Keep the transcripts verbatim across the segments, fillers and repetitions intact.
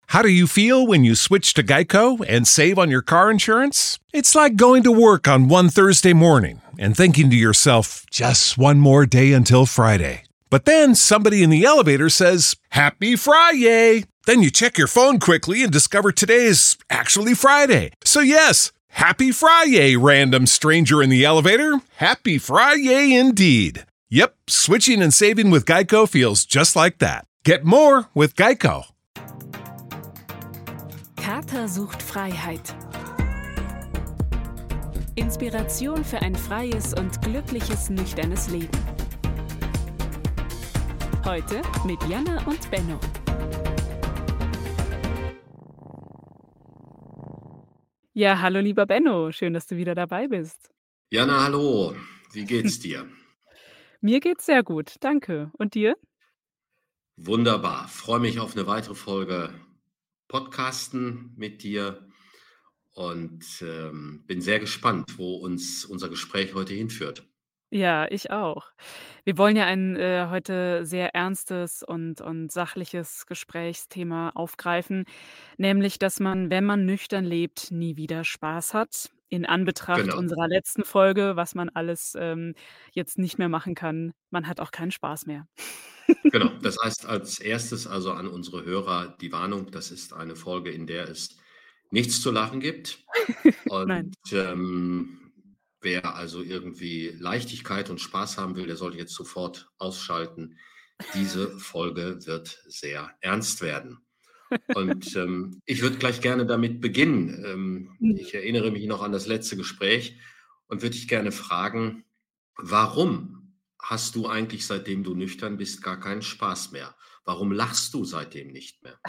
How do you feel when you switch to Geico and save on your car insurance? It's like going to work on one Thursday morning and thinking to yourself, just one more day until Friday. But then somebody in the elevator says, Happy Friday! Then you check your phone quickly and discover today is actually Friday. So yes, Happy Friday, random stranger in the elevator. Happy Friday indeed. Yep, switching and saving with Geico feels just like that. Get more with Geico. Kater sucht Freiheit. Inspiration für ein freies und glückliches, nüchternes Leben. Heute mit Jana und Benno. Ja, hallo lieber Benno, schön, dass du wieder dabei bist. Jana, hallo, wie geht's dir? Mir geht's sehr gut, danke. Und dir? Wunderbar, freue mich auf eine weitere Folge Podcasten mit dir und ähm, bin sehr gespannt, wo uns unser Gespräch heute hinführt. Ja, ich auch. Wir wollen ja ein äh, heute sehr ernstes und, und sachliches Gesprächsthema aufgreifen, nämlich, dass man, wenn man nüchtern lebt, nie wieder Spaß hat. In Anbetracht Genau, unserer letzten Folge, was man alles ähm, jetzt nicht mehr machen kann, man hat auch keinen Spaß mehr. genau. Das heißt als erstes also an unsere Hörer die Warnung, das ist eine Folge, in der es nichts zu lachen gibt. Und Nein. ähm, wer also irgendwie Leichtigkeit und Spaß haben will, der sollte jetzt sofort ausschalten. Diese Folge wird sehr ernst werden. Und ähm, ich würde gleich gerne damit beginnen. Ähm, ich erinnere mich noch an das letzte Gespräch und würde dich gerne fragen, warum hast du eigentlich, seitdem du nüchtern bist, gar keinen Spaß mehr? Warum lachst du seitdem nicht mehr?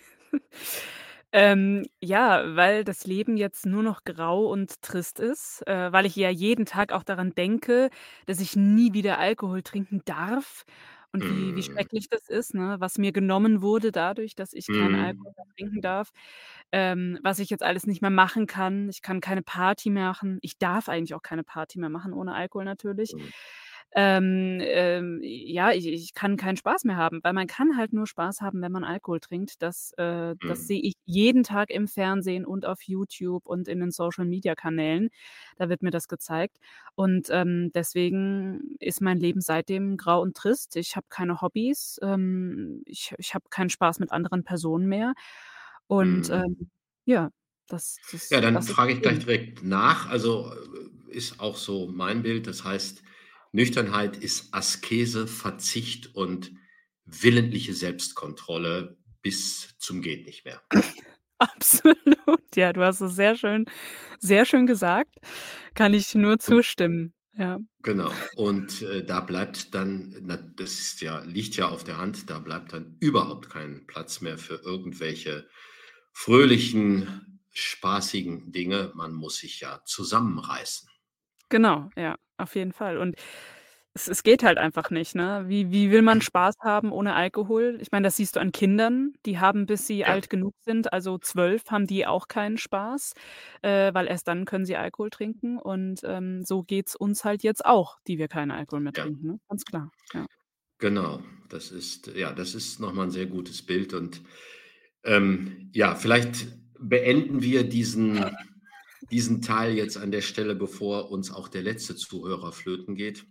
Ähm, ja, weil das Leben jetzt nur noch grau und trist ist, äh, weil ich ja jeden Tag auch daran denke, dass ich nie wieder Alkohol trinken darf und wie wie Mm, schrecklich das ist, ne, was mir genommen wurde dadurch, dass ich keinen mm, Alkohol mehr trinken darf, ähm, was ich jetzt alles nicht mehr machen kann. Ich kann keine Party mehr machen. Ich darf eigentlich auch keine Party mehr machen ohne Alkohol natürlich. mm, Ähm, ähm, ja, ich ich kann keinen Spaß mehr haben, weil man kann halt nur Spaß haben, wenn man Alkohol trinkt. Das äh, das mm, sehe ich jeden Tag im Fernsehen und auf YouTube und in den Social-Media-Kanälen. Da wird mir das gezeigt. Und, ähm, deswegen ist mein Leben seitdem grau und trist. Ich habe keine Hobbys, ähm, ich ich habe keinen Spaß mit anderen Personen mehr. Und, mm. ähm, ja, das Ja, das dann das ist frage das ich gleich Ding. direkt nach. Also äh, ist auch so mein Bild. Das heißt, Nüchternheit ist Askese, Verzicht und willentliche Selbstkontrolle bis zum geht nicht mehr. Absolut. Ja, du hast es sehr schön sehr schön gesagt. Kann ich nur Und zustimmen. Ja. genau. Und äh, da bleibt dann, na, das ist ja, liegt ja auf der Hand, da bleibt dann überhaupt kein Platz mehr für irgendwelche fröhlichen, spaßigen Dinge. Man muss sich ja zusammenreißen. Genau, ja, auf jeden Fall. Und es es geht halt einfach nicht, ne? Wie wie will man Spaß haben ohne Alkohol? Ich meine, das siehst du an Kindern, die haben, bis sie Ja, alt genug sind, also zwölf, haben die auch keinen Spaß, äh, weil erst dann können sie Alkohol trinken. Und, ähm, so geht's uns halt jetzt auch, die wir keinen Alkohol mehr ja. trinken, ne? Ganz klar, ja. Genau, das ist ja, das ist noch mal 'n sehr gutes Bild und, ähm, ja, vielleicht beenden wir diesen diesen Teil jetzt an der Stelle, bevor uns auch der letzte Zuhörer flöten geht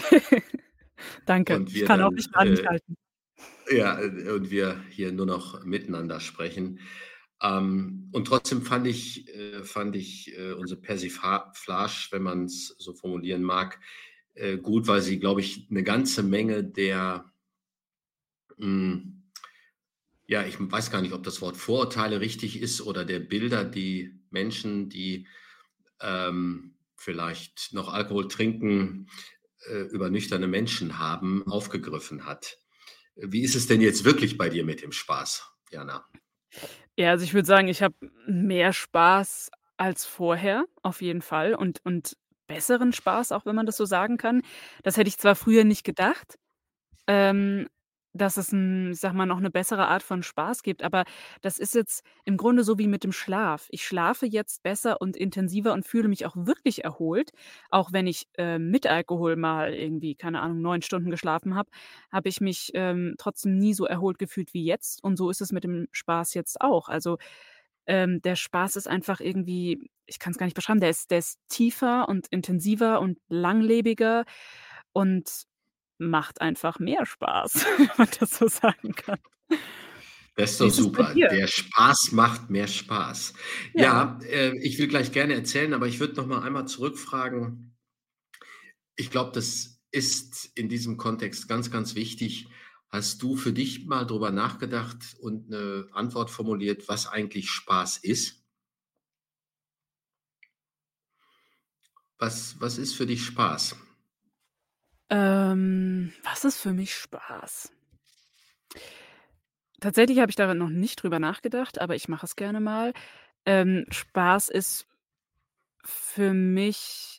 Danke, und ich wir kann auch nicht dann, an mich äh halten. ja, äh, und wir hier nur noch miteinander sprechen. Ähm, und trotzdem fand ich äh, fand ich, äh, unsere Persiflage, wenn man's so formulieren mag, äh, gut, weil sie, glaube ich, 'ne ganze Menge der, hm ja, ich weiß gar nicht, ob das Wort Vorurteile richtig ist oder der Bilder, die Menschen, die, ähm, vielleicht noch Alkohol trinken, äh, über nüchterne Menschen haben, aufgegriffen hat. Wie ist es denn jetzt wirklich bei dir mit dem Spaß, Jana? Ja, also ich würde sagen, ich habe mehr Spaß als vorher, auf jeden Fall, und und besseren Spaß, auch wenn man das so sagen kann. Das hätte ich zwar früher nicht gedacht. Ähm, dass es 'n ich sage mal, noch 'ne bessere Art von Spaß gibt, aber das ist jetzt im Grunde so wie mit dem Schlaf. Ich schlafe jetzt besser und intensiver und fühle mich auch wirklich erholt. Auch wenn ich, äh, mit Alkohol mal irgendwie, keine Ahnung, neun Stunden geschlafen habe, habe ich mich, ähm, trotzdem nie so erholt gefühlt wie jetzt und so ist es mit dem Spaß jetzt auch. Also, ähm, der Spaß ist einfach irgendwie ich kann's gar nicht beschreiben, der ist der ist tiefer und intensiver und langlebiger und macht einfach mehr Spaß, wenn man das so sagen kann. Das ist Wie doch ist es bei super. dir? Der Spaß macht mehr Spaß. Ja. Ja, äh, ich will gleich gerne erzählen, aber ich würde noch mal einmal zurückfragen. Ich glaube, das ist in diesem Kontext ganz, ganz wichtig. Hast du für dich mal drüber nachgedacht und 'ne Antwort formuliert, was eigentlich Spaß ist? Was was ist für dich Spaß? Ähm, was ist für mich Spaß? Tatsächlich habe ich da noch nicht drüber nachgedacht, aber ich mache es gerne mal. Ähm, Spaß ist für mich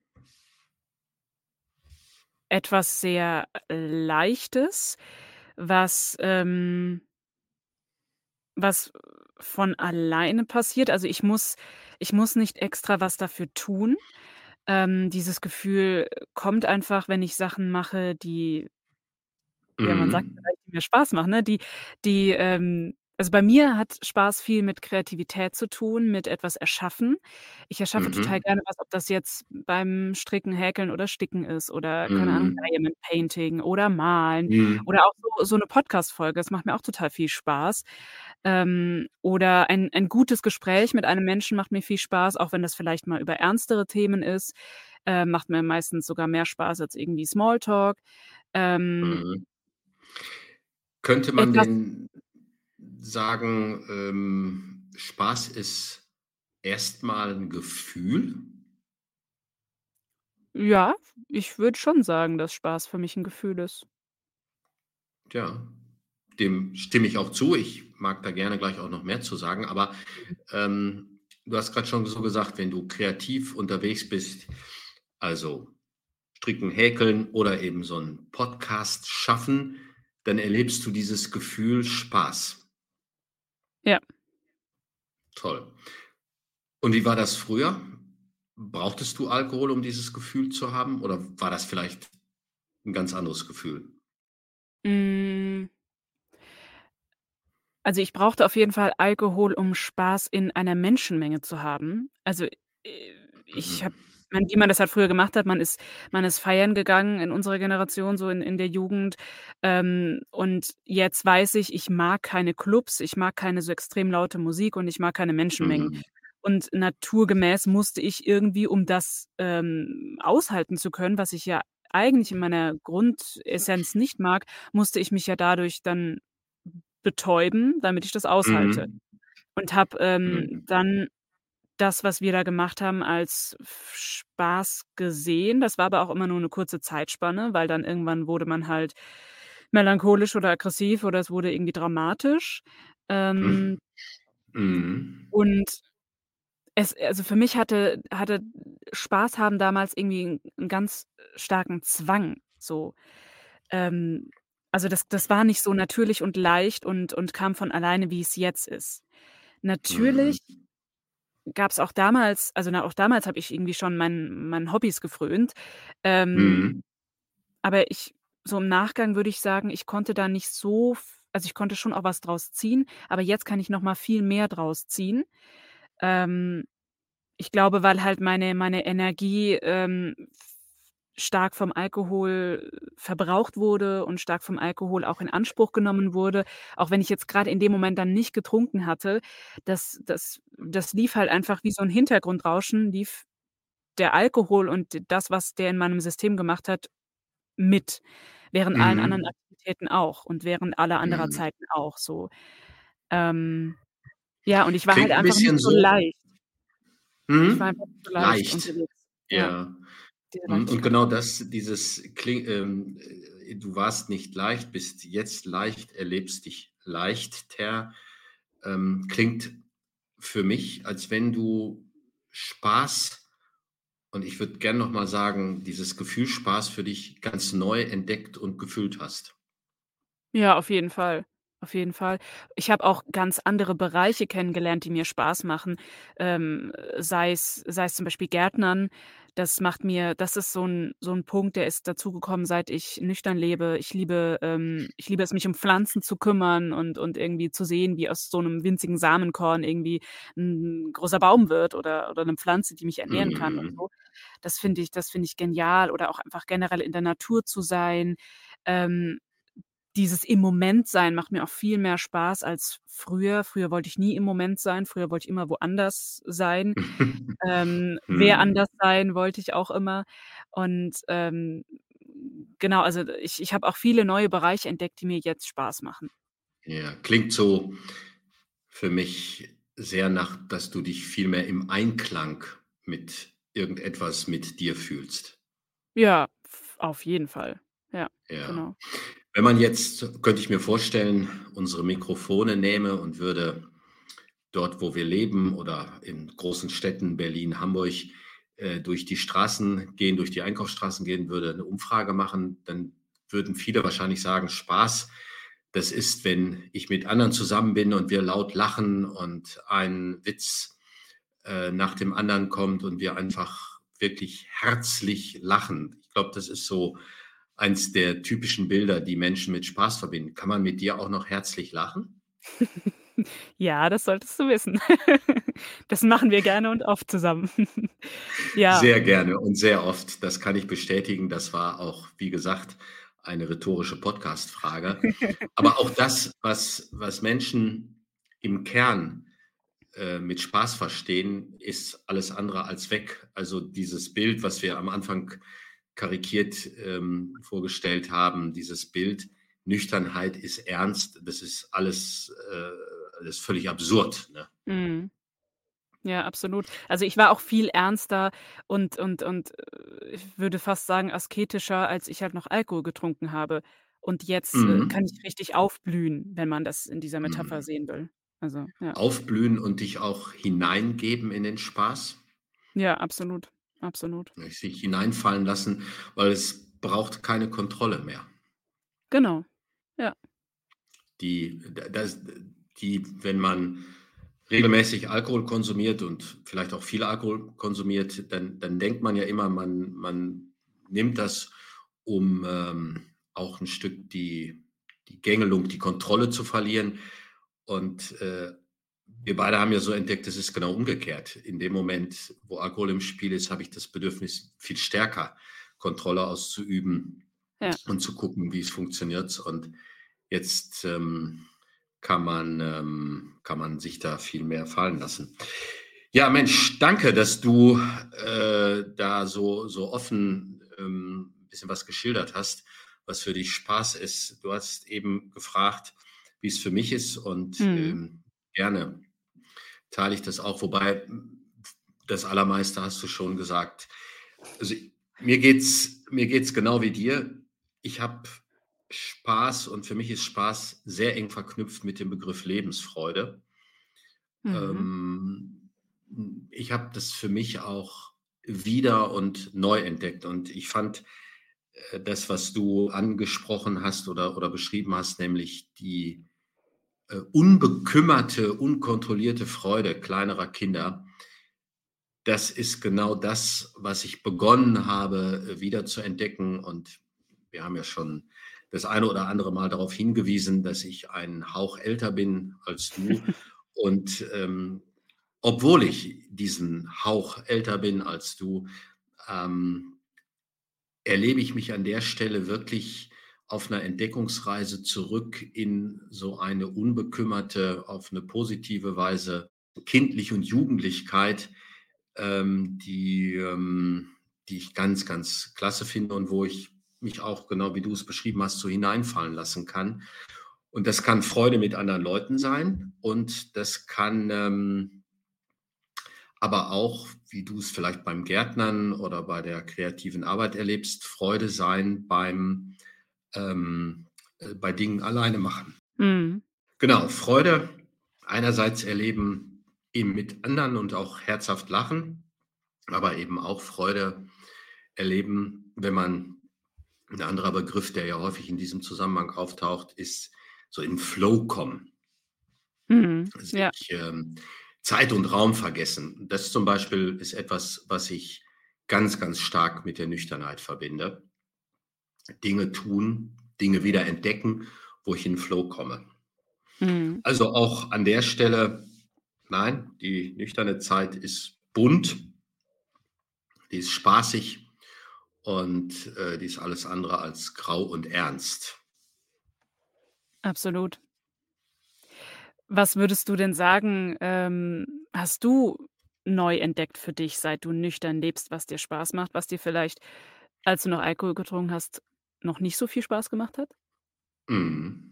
etwas sehr Leichtes, was, ähm was von alleine passiert. Also, ich muss ich muss nicht extra was dafür tun. Ähm, dieses Gefühl kommt einfach, wenn ich Sachen mache, die ja, man sagt Mhm. vielleicht, die mir Spaß machen, ne? Die die, ähm also, bei mir hat Spaß viel mit Kreativität zu tun, mit etwas erschaffen. Ich erschaffe total Mhm. gerne was, ob das jetzt beim Stricken, Häkeln oder Sticken ist oder, keine Ahnung, Mhm. Diamond Painting oder Malen Mhm. oder auch so so 'ne Podcast-Folge. Das macht mir auch total viel Spaß. Ähm, oder ein ein gutes Gespräch mit einem Menschen macht mir viel Spaß, auch wenn das vielleicht mal über ernstere Themen ist, äh, macht mir meistens sogar mehr Spaß als irgendwie Smalltalk. Ähm Mhm. Könnte man etwas denn sagen, ähm, Spaß ist erst mal 'n Gefühl? Ja, ich würde schon sagen, dass Spaß für mich 'n Gefühl ist. Ja, dem stimme ich auch zu. Ich mag da gerne gleich auch noch mehr zu sagen, aber, Mhm. ähm, du hast grad schon so gesagt, wenn du kreativ unterwegs bist, also Stricken, Häkeln oder eben so 'n Podcast schaffen, dann erlebst du dieses Gefühl Spaß. Ja. Toll. Und wie war das früher? Brauchtest du Alkohol, um dieses Gefühl zu haben, oder war das vielleicht 'n ganz anderes Gefühl? Hm. Also, ich brauchte auf jeden Fall Alkohol, um Spaß in einer Menschenmenge zu haben. Also, äh, ich habe Mhm. meine, wie man das halt früher gemacht hat, man ist man ist feiern gegangen in unserer Generation, so in in der Jugend. Ähm, und jetzt weiß ich, ich mag keine Clubs, ich mag keine so extrem laute Musik und ich mag keine Menschenmengen. Mhm. Und naturgemäß musste ich irgendwie, um das, ähm, aushalten zu können, was ich ja eigentlich in meiner Grundessenz nicht mag, musste ich mich ja dadurch dann betäuben, damit ich das aushalte. Mhm. Und habe, ähm, Mhm. dann das, was wir da gemacht haben, als F Spaß gesehen. Das war aber auch immer nur 'ne kurze Zeitspanne, weil dann irgendwann wurde man halt melancholisch oder aggressiv oder es wurde irgendwie dramatisch. Hm. Ähm Mhm. und es also, für mich hatte hatte Spaß haben damals irgendwie 'n 'n ganz starken Zwang, so. Ähm, also, das das war nicht so natürlich und leicht und und kam von alleine, wie es jetzt ist. Mhm. Natürlich gab's auch damals also, na, auch damals habe ich irgendwie schon meinen meinen Hobbys gefrönt. Ähm, Mhm. aber ich so im Nachgang würde ich sagen, ich konnte da nicht so v also, ich konnte schon auch was draus ziehen, aber jetzt kann ich noch mal viel mehr draus ziehen. Ähm, ich glaube, weil halt meine meine Energie, ähm, f stark vom Alkohol verbraucht wurde und stark vom Alkohol auch in Anspruch genommen wurde, auch wenn ich jetzt grad in dem Moment dann nicht getrunken hatte. Das das das lief halt einfach wie so 'n Hintergrundrauschen, lief der Alkohol und d das, was der in meinem System gemacht hat, mit, während allen anderen Mhm. Aktivitäten auch und während aller anderer Mhm. Zeiten auch so. Ähm, ja, und ich war halt Klingt 'n einfach nicht bisschen so so leicht. Ich war einfach Mhm. nicht so leicht Leicht. unterwegs. Ja. Ja. Diese Mhm, und Leichtigkeit. genau das dieses kling ähm, äh, du warst nicht leicht, bist jetzt leicht, erlebst dich leichter, ähm, klingt für mich, als wenn du Spaß und ich würde gern noch mal sagen, dieses Gefühl Spaß für dich ganz neu entdeckt und gefühlt hast. Ja, auf jeden Fall. Auf jeden Fall. Ich habe auch ganz andere Bereiche kennengelernt, die mir Spaß machen. Ähm, sei es sei es zum Beispiel Gärtnern. Das macht mir das ist so 'n so 'n Punkt, der ist dazugekommen, seit ich nüchtern lebe. Ich liebe ähm, ich liebe es, mich um Pflanzen zu kümmern und und irgendwie zu sehen, wie aus so 'nem winzigen Samenkorn irgendwie 'n großer Baum wird oder oder 'ne Pflanze, die mich ernähren kann und Mhm. so. Das finde ich das finde ich genial oder auch einfach generell in der Natur zu sein. Ähm, dieses im Moment sein macht mir auch viel mehr Spaß als früher. Früher wollte ich nie im Moment sein. Früher wollte ich immer woanders sein. Ähm, wer Mhm. anders sein wollte ich auch immer. Und, ähm, genau, also ich ich habe auch viele neue Bereiche entdeckt, die mir jetzt Spaß machen. Ja, klingt so für mich sehr nach, dass du dich viel mehr im Einklang mit irgendetwas mit dir fühlst. Ja, f auf jeden Fall. Ja, Ja. genau. Wenn man jetzt, könnte ich mir vorstellen, unsere Mikrofone nähme und würde dort, wo wir leben oder in großen Städten, Berlin, Hamburg, äh, durch die Straßen gehen, durch die Einkaufsstraßen gehen, würde eine Umfrage machen, dann würden viele wahrscheinlich sagen: „Spaß, das ist, wenn ich mit anderen zusammen bin und wir laut lachen und ein Witz, äh, nach dem anderen kommt und wir einfach wirklich herzlich lachen.“ Ich glaube, das ist so eins der typischen Bilder, die Menschen mit Spaß verbinden. Kann man mit dir auch noch herzlich lachen? Ja, das solltest du wissen. Das machen wir gerne und oft zusammen. Ja. Sehr gerne und sehr oft. Das kann ich bestätigen. Das war auch, wie gesagt, eine rhetorische Podcast-Frage. Aber auch das, was was Menschen im Kern, äh, mit Spaß verstehen, ist alles andere als weg. Also, dieses Bild, was wir am Anfang karikiert, ähm, vorgestellt haben, dieses Bild, Nüchternheit ist ernst, das ist alles, äh das ist völlig absurd, ne? Mhm. Ja, absolut. Also, ich war auch viel ernster und und und, äh, ich würde fast sagen asketischer, als ich halt noch Alkohol getrunken habe. Und jetzt, äh, kann Mhm. ich richtig aufblühen, wenn man das in dieser Metapher Mhm. sehen will. Also, ja. Aufblühen und dich auch hineingeben in den Spaß, Ja, absolut, absolut. ne, sich hineinfallen lassen, weil es braucht keine Kontrolle mehr. Genau. Ja. Die da das die wenn man regelmäßig Alkohol konsumiert und vielleicht auch viel Alkohol konsumiert, dann dann denkt man ja immer, man man nimmt das, um, ähm, auch ein Stück die die Gängelung, die Kontrolle zu verlieren. Und, äh, wir beide haben ja so entdeckt, es ist genau umgekehrt. In dem Moment, wo Alkohol im Spiel ist, habe ich das Bedürfnis, viel stärker Kontrolle auszuüben Ja. und zu gucken, wie es funktioniert. Und jetzt, ähm, kann man ähm, kann man sich da viel mehr fallen lassen. Ja, Mensch, danke, dass du, äh, da so so offen, ähm, 'n bisschen was geschildert hast, was für dich Spaß ist. Du hast eben gefragt, wie es für mich ist und, Mhm. ähm, gerne teile ich das auch, wobei, hm, das Allermeiste hast du schon gesagt. Also, mir geht's mir geht's genau wie dir. Ich habe Spaß und für mich ist Spaß sehr eng verknüpft mit dem Begriff Lebensfreude. Mhm. Ähm, hm, ich habe das für mich auch wieder und neu entdeckt und ich fand, äh, das, was du angesprochen hast oder oder beschrieben hast, nämlich die, äh, unbekümmerte, unkontrollierte Freude kleinerer Kinder, das ist genau das, was ich begonnen habe, äh, wieder zu entdecken. Und wir haben ja schon das eine oder andere Mal darauf hingewiesen, dass ich einen Hauch älter bin als du. Und ähm, obwohl ich diesen Hauch älter bin als du, ähm, erlebe ich mich an der Stelle wirklich auf einer Entdeckungsreise zurück in so eine unbekümmerte, auf eine positive Weise Kindlich und Jugendlichkeit, ähm, die ähm, die ich ganz, ganz klasse finde und wo ich mich auch, genau wie du es beschrieben hast, so hineinfallen lassen kann. Und das kann Freude mit anderen Leuten sein und das kann, ähm aber auch, wie du es vielleicht beim Gärtnern oder bei der kreativen Arbeit erlebst, Freude sein beim, ähm, äh, bei Dingen alleine machen. Mhm. Genau, Freude einerseits erleben eben mit anderen und auch herzhaft lachen, aber eben auch Freude erleben, wenn man 'N anderer Begriff, der ja häufig in diesem Zusammenhang auftaucht, ist so in Flow kommen. Mhm. Ja. Sich, ähm, Zeit und Raum vergessen. Das zum Beispiel ist etwas, was ich ganz, ganz stark mit der Nüchternheit verbinde. Dinge tun, Dinge wieder entdecken, wo ich in Flow komme. Mhm. Also auch an der Stelle, nein, die nüchterne Zeit ist bunt, die ist spaßig und, äh, die ist alles andere als grau und ernst. Absolut. Was würdest du denn sagen, ähm, hast du neu entdeckt für dich, seit du nüchtern lebst, was dir Spaß macht, was dir vielleicht, als du noch Alkohol getrunken hast, noch nicht so viel Spaß gemacht hat? Mhm.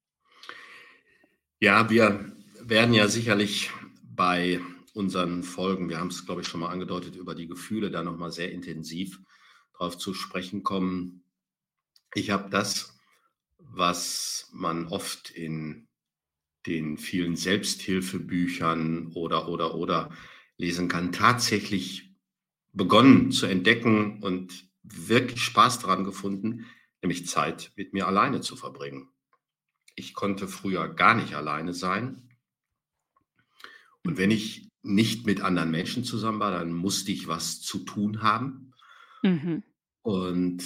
Ja, wir werden ja sicherlich bei unseren Folgen, wir haben es, glaube ich, schon mal angedeutet, über die Gefühle da noch mal sehr intensiv drauf zu sprechen kommen. Ich habe das, was man oft in den vielen Selbsthilfebüchern oder, oder, oder lesen kann, tatsächlich begonnen zu entdecken und wirklich Spaß daran gefunden, nämlich Zeit mit mir alleine zu verbringen. Ich konnte früher gar nicht alleine sein. Und wenn Mhm. ich nicht mit anderen Menschen zusammen war, dann musste ich was zu tun haben. Mhm. Und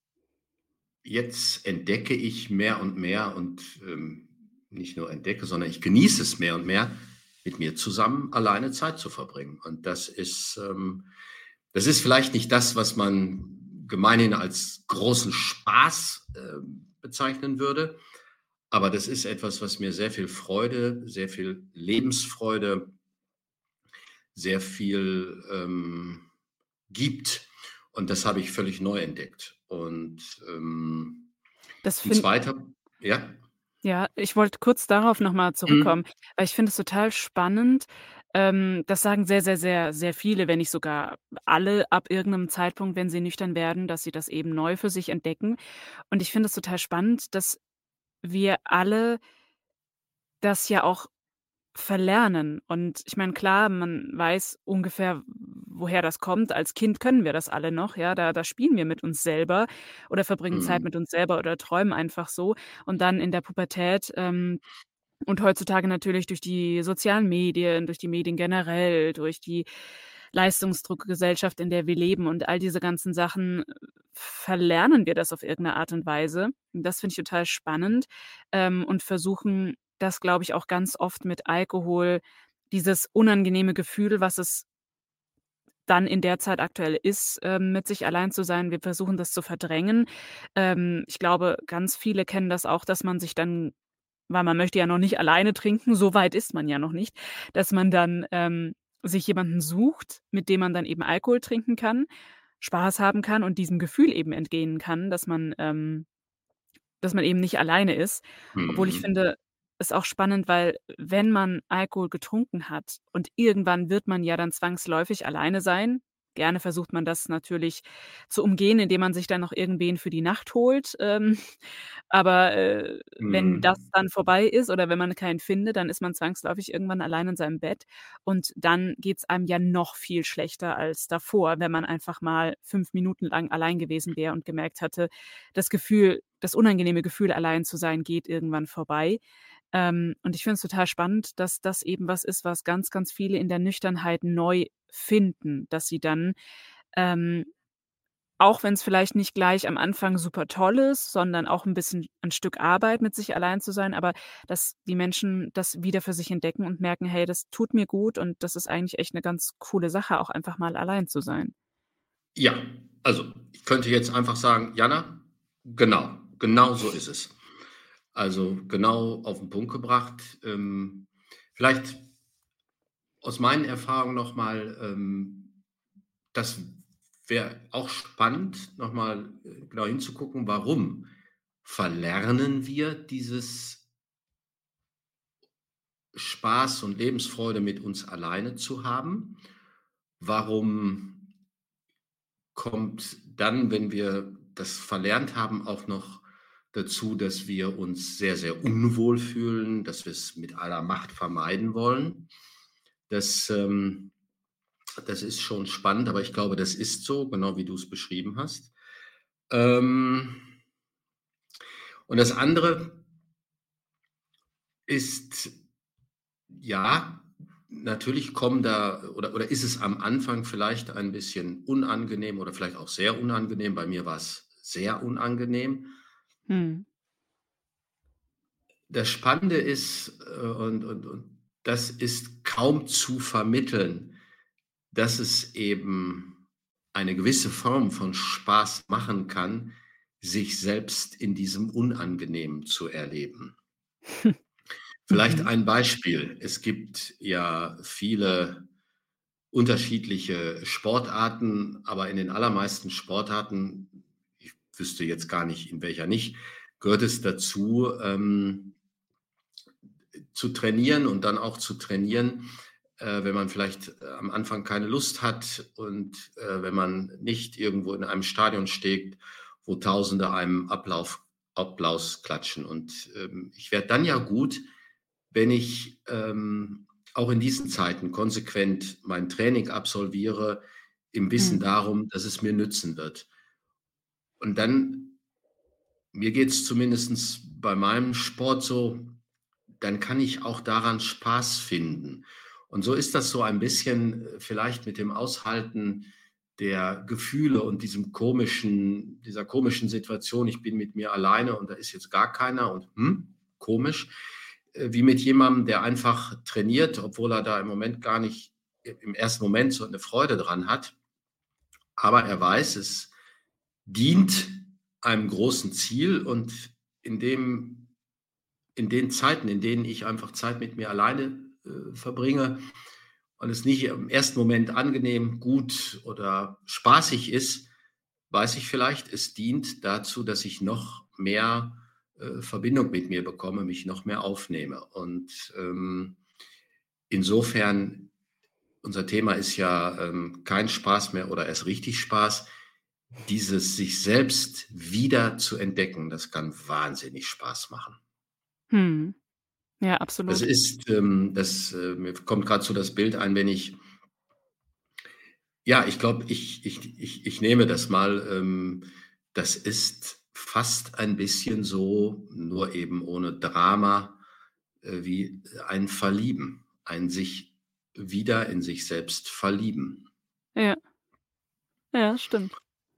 jetzt entdecke ich mehr und mehr und, ähm, nicht nur entdecke, sondern ich genieße es mehr und mehr, mit mir zusammen alleine Zeit zu verbringen. Und das ist, ähm das ist vielleicht nicht das, was man gemeinhin als großen Spaß, ähm, bezeichnen würde, aber das ist etwas, was mir sehr viel Freude, sehr viel Lebensfreude, sehr viel, ähm, gibt. Und das habe ich völlig neu entdeckt. Und, ähm, Das 'n finde zweiter ja? Ja, ich wollte kurz darauf noch mal zurückkommen, Mhm. weil ich finde es total spannend. Ähm, das sagen sehr, sehr, sehr, sehr viele, wenn nicht sogar alle ab irgendeinem Zeitpunkt, wenn sie nüchtern werden, dass sie das eben neu für sich entdecken. Und ich finde es total spannend, dass wir alle das ja auch verlernen. Und ich meine, klar, man weiß ungefähr, woher das kommt. Als Kind können wir das alle noch, ja, da da spielen wir mit uns selber oder verbringen Zeit Mhm. mit uns selber oder träumen einfach so. Und dann in der Pubertät, ähm und heutzutage natürlich durch die sozialen Medien, durch die Medien generell, durch die Leistungsdruckgesellschaft, in der wir leben und all diese ganzen Sachen, äh, verlernen wir das auf irgendeine Art und Weise. Und das finde ich total spannend, ähm, und versuchen das, glaube ich, auch ganz oft mit Alkohol dieses unangenehme Gefühl, was es dann in der Zeit aktuell ist, ähm, mit sich allein zu sein. Wir versuchen das zu verdrängen. Ähm, ich glaube, ganz viele kennen das auch, dass man sich dann, weil man möchte ja noch nicht alleine trinken, so weit ist man ja noch nicht, dass man dann, ähm, sich jemanden sucht, mit dem man dann eben Alkohol trinken kann, Spaß haben kann und diesem Gefühl eben entgehen kann, dass man, ähm dass man eben nicht alleine ist. Obwohl ich Mhm. finde, ist auch spannend, weil wenn man Alkohol getrunken hat und irgendwann wird man ja dann zwangsläufig alleine sein. Gerne versucht man das natürlich zu umgehen, indem man sich dann noch irgendwen für die Nacht holt. Ähm, aber, äh, wenn das Mhm. dann vorbei ist oder wenn man keinen findet, dann ist man zwangsläufig irgendwann allein in seinem Bett und dann geht's einem ja noch viel schlechter als davor, wenn man einfach mal fünf Minuten lang allein gewesen wäre und gemerkt hatte, das Gefühl das unangenehme Gefühl, allein zu sein, geht irgendwann vorbei. Ähm, und ich finde es total spannend, dass das eben was ist, was ganz, ganz viele in der Nüchternheit neu finden, dass sie dann, ähm, auch wenn's vielleicht nicht gleich am Anfang super toll ist, sondern auch 'n bisschen ein Stück Arbeit, mit sich allein zu sein, aber dass die Menschen das wieder für sich entdecken und merken: „Hey, das tut mir gut und das ist eigentlich echt 'ne ganz coole Sache, auch einfach mal allein zu sein.“ Ja, also, ich könnte jetzt einfach sagen: „Jana, genau, genau so ist es.“ Also, genau auf 'n Punkt gebracht. Ähm, vielleicht aus meinen Erfahrungen noch mal, ähm, das wäre auch spannend, noch mal, äh, genau hinzugucken, warum verlernen wir dieses Spaß und Lebensfreude mit uns alleine zu haben? Warum kommt dann, wenn wir das verlernt haben, auch noch dazu, dass wir uns sehr, sehr unwohl fühlen, dass wir es mit aller Macht vermeiden wollen? Das, ähm das ist schon spannend, aber ich glaube, das ist so, genau wie du es beschrieben hast. Ähm, und das andere ist, ja, natürlich kommen da oder oder ist es am Anfang vielleicht ein bisschen unangenehm oder vielleicht auch sehr unangenehm. Bei mir war es sehr unangenehm. Mhm. Das Spannende ist, äh, und und und das ist kaum zu vermitteln, dass es eben eine gewisse Form von Spaß machen kann, sich selbst in diesem Unangenehmen zu erleben. Vielleicht Mhm. ein Beispiel. Es gibt ja viele unterschiedliche Sportarten, aber in den allermeisten Sportarten, ich wüsste jetzt gar nicht, in welcher nicht, gehört es dazu, ähm, zu trainieren und dann auch zu trainieren, äh, wenn man vielleicht äh, am Anfang keine Lust hat und äh, wenn man nicht irgendwo in einem Stadion steht, wo Tausende einem Ablauf, Applaus klatschen. Und ähm, ich werde dann ja gut, wenn ich ähm, auch in diesen Zeiten konsequent mein Training absolviere, im Wissen Mhm. darum, dass es mir nützen wird. Und dann, mir geht es zumindest bei meinem Sport so, dann kann ich auch daran Spaß finden. Und so ist das so ein bisschen äh, vielleicht mit dem Aushalten der Gefühle und diesem komischen, dieser komischen Situation. Ich bin mit mir alleine und da ist jetzt gar keiner und hm, komisch, äh, wie mit jemandem, der einfach trainiert, obwohl er da im Moment gar nicht im ersten Moment so eine Freude dran hat. Aber er weiß, es dient einem großen Ziel und in dem in den Zeiten, in denen ich einfach Zeit mit mir alleine äh, verbringe und es nicht im ersten Moment angenehm, gut oder spaßig ist, weiß ich vielleicht, es dient dazu, dass ich noch mehr äh, Verbindung mit mir bekomme, mich noch mehr aufnehme. Und ähm, insofern, unser Thema ist ja ähm, kein Spaß mehr oder erst richtig Spaß. Dieses sich selbst wieder zu entdecken, das kann wahnsinnig Spaß machen. Mhm. Ja, Das absolut. ist, ähm, das, äh, mir kommt gerade so das Bild ein, wenn ich, ja, ich glaube, ich, ich, ich, ich nehme das mal. Ähm, das ist fast ein bisschen so, nur eben ohne Drama, äh, wie ein Verlieben, ein sich wieder in sich selbst verlieben. Ja, ja, stimmt.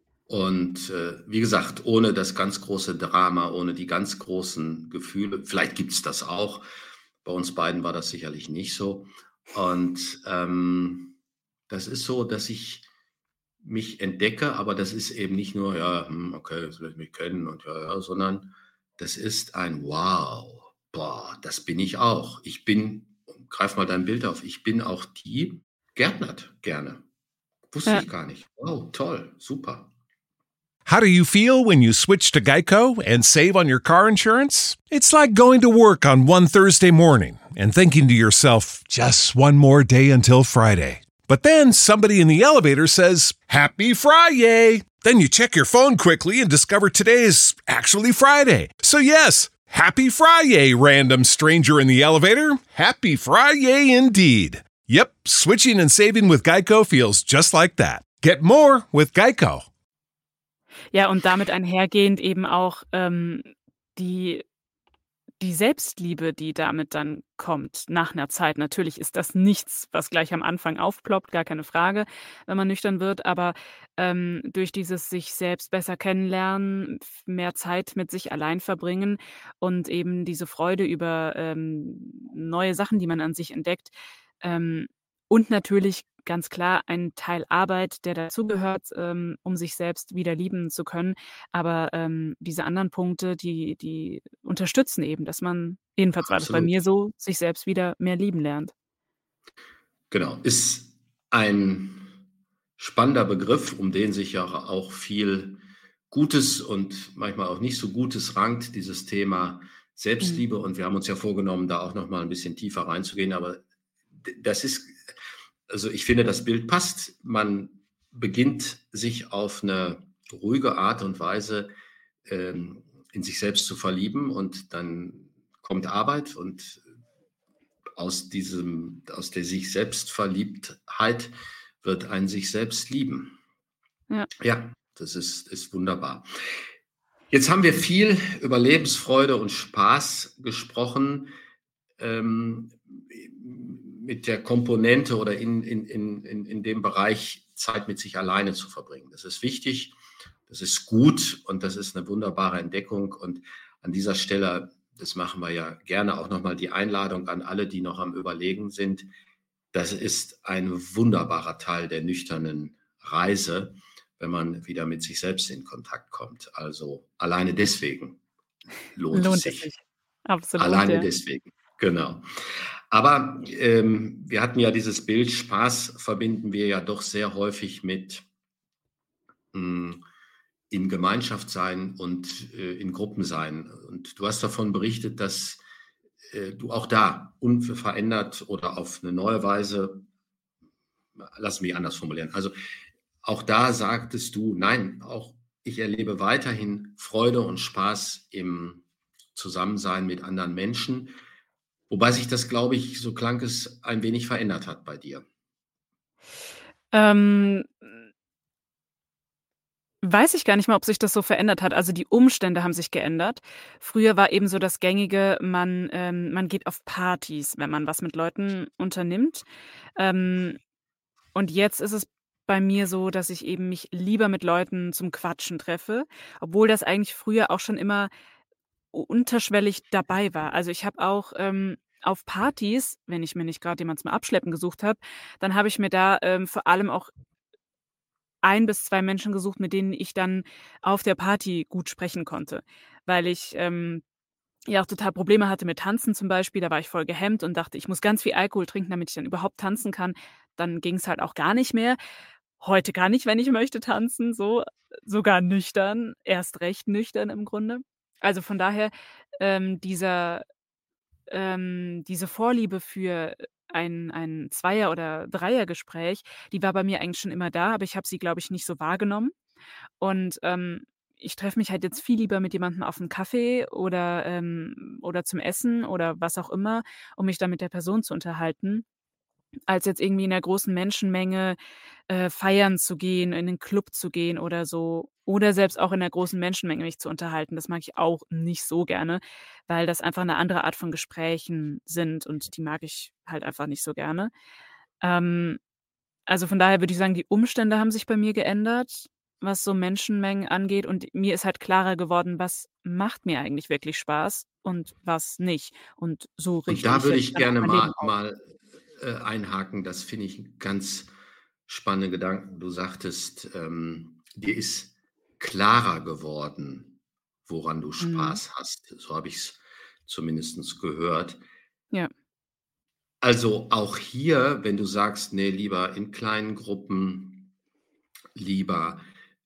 Und äh, wie gesagt, ohne das ganz große Drama, ohne die ganz großen Gefühle. Vielleicht gibt es das auch. Bei uns beiden war das sicherlich nicht so. Und ähm, das ist so, dass ich mich entdecke, aber das ist eben nicht nur, ja, hm, okay, jetzt will ich mich kennen und ja, ja, sondern das ist ein Wow, boah, das bin ich auch. Ich bin, greif mal dein Bild auf, ich bin auch die Gärtnert gerne. Wusste Ja. ich gar nicht. Wow, toll, super. How do you feel when you switch to Geico and save on your car insurance? It's like going to work on one Thursday morning and thinking to yourself, just one more day until Friday. But then somebody in the elevator says, Happy Friday! Then you check your phone quickly and discover today's actually Friday. So yes, Happy Friday, random stranger in the elevator. Happy Friday indeed. Yep, switching and saving with Geico feels just like that. Get more with Geico. Ja, und damit einhergehend eben auch, ähm, die die Selbstliebe, die damit dann kommt nach 'ner Zeit. Natürlich ist das nichts, was gleich am Anfang aufploppt, gar keine Frage, wenn man nüchtern wird, aber, ähm, durch dieses sich selbst besser kennenlernen, f mehr Zeit mit sich allein verbringen und eben diese Freude über, ähm, neue Sachen, die man an sich entdeckt, ähm, und natürlich ganz klar ein Teil Arbeit, der dazugehört, ähm, um sich selbst wieder lieben zu können. Aber, ähm, diese anderen Punkte, die die unterstützen eben, dass man jedenfalls war das bei Absolut. mir so, sich selbst wieder mehr lieben lernt. Genau. Ist ein spannender Begriff, um den sich ja auch viel Gutes und manchmal auch nicht so Gutes rankt, dieses Thema Mhm. Selbstliebe. Und wir haben uns ja vorgenommen, da auch noch mal ein bisschen tiefer reinzugehen. Aber d das ist, also, ich finde, das Bild passt. Man beginnt sich auf eine ruhige Art und Weise, ähm, in sich selbst zu verlieben und dann kommt Arbeit und aus diesem, aus der sich selbst Verliebtheit wird ein sich selbst lieben. Ja. Ja, das ist, ist wunderbar. Jetzt haben wir viel über Lebensfreude und Spaß gesprochen, ähm, mit der Komponente oder in, in, in, in dem Bereich Zeit mit sich alleine zu verbringen. Das ist wichtig, das ist gut und das ist eine wunderbare Entdeckung. Und an dieser Stelle, das machen wir ja gerne, auch nochmal die Einladung an alle, die noch am Überlegen sind. Das ist ein wunderbarer Teil der nüchternen Reise, wenn man wieder mit sich selbst in Kontakt kommt. Also alleine deswegen lohnt, lohnt es sich. sich. Absolut, alleine ja. deswegen, genau. Aber ähm, wir hatten ja dieses Bild, Spaß verbinden wir ja doch sehr häufig mit mh, in Gemeinschaft sein und äh, in Gruppen sein. Und du hast davon berichtet, dass äh, du auch da unverändert oder auf eine neue Weise, lass mich anders formulieren, also auch da sagtest du, nein, auch ich erlebe weiterhin Freude und Spaß im Zusammensein mit anderen Menschen, wobei sich das, glaube ich, so klang es, ein wenig verändert hat bei dir. Ähm, weiß ich gar nicht mal, ob sich das so verändert hat. Also die Umstände haben sich geändert. Früher war eben so das Gängige, man, ähm, man geht auf Partys, wenn man was mit Leuten unternimmt. Ähm, und jetzt ist es bei mir so, dass ich eben mich lieber mit Leuten zum Quatschen treffe, obwohl das eigentlich früher auch schon immer unterschwellig dabei war. Also ich habe auch ähm, auf Partys, wenn ich mir nicht gerade jemand zum Abschleppen gesucht habe, dann habe ich mir da ähm, vor allem auch ein bis zwei Menschen gesucht, mit denen ich dann auf der Party gut sprechen konnte, weil ich ähm, ja auch total Probleme hatte mit Tanzen zum Beispiel. Da war ich voll gehemmt und dachte, ich muss ganz viel Alkohol trinken, damit ich dann überhaupt tanzen kann. Dann ging es halt auch gar nicht mehr. Heute kann ich, wenn ich möchte, tanzen, so sogar nüchtern, erst recht nüchtern im Grunde. Also von daher ähm, dieser ähm, diese Vorliebe für ein ein Zweier oder Dreiergespräch, die war bei mir eigentlich schon immer da, aber ich habe sie, glaube ich, nicht so wahrgenommen. Und, ähm, ich treffe mich halt jetzt viel lieber mit jemandem auf 'n Kaffee oder, ähm oder zum Essen oder was auch immer, um mich dann mit der Person zu unterhalten, als jetzt irgendwie in 'ner großen Menschenmenge, äh, feiern zu gehen, in 'nen Club zu gehen oder so. Oder selbst auch in 'ner großen Menschenmenge mich zu unterhalten. Das mag ich auch nicht so gerne, weil das einfach 'ne andere Art von Gesprächen sind und die mag ich halt einfach nicht so gerne. Ähm, also von daher würde ich sagen, die Umstände haben sich bei mir geändert, was so Menschenmengen angeht und mir ist halt klarer geworden, was macht mir eigentlich wirklich Spaß und was nicht. Und so Und richte da ich würde jetzt ich dann auch gerne mein Leben mal, aus. mal äh, einhaken. Das finde ich 'n ganz spannenden Gedanken. Du sagtest, ähm, dir ist klarer geworden, woran du Mhm. Spaß hast. So habe ich es zumindest gehört. Ja. Also auch hier, wenn du sagst, nee, lieber in kleinen Gruppen, lieber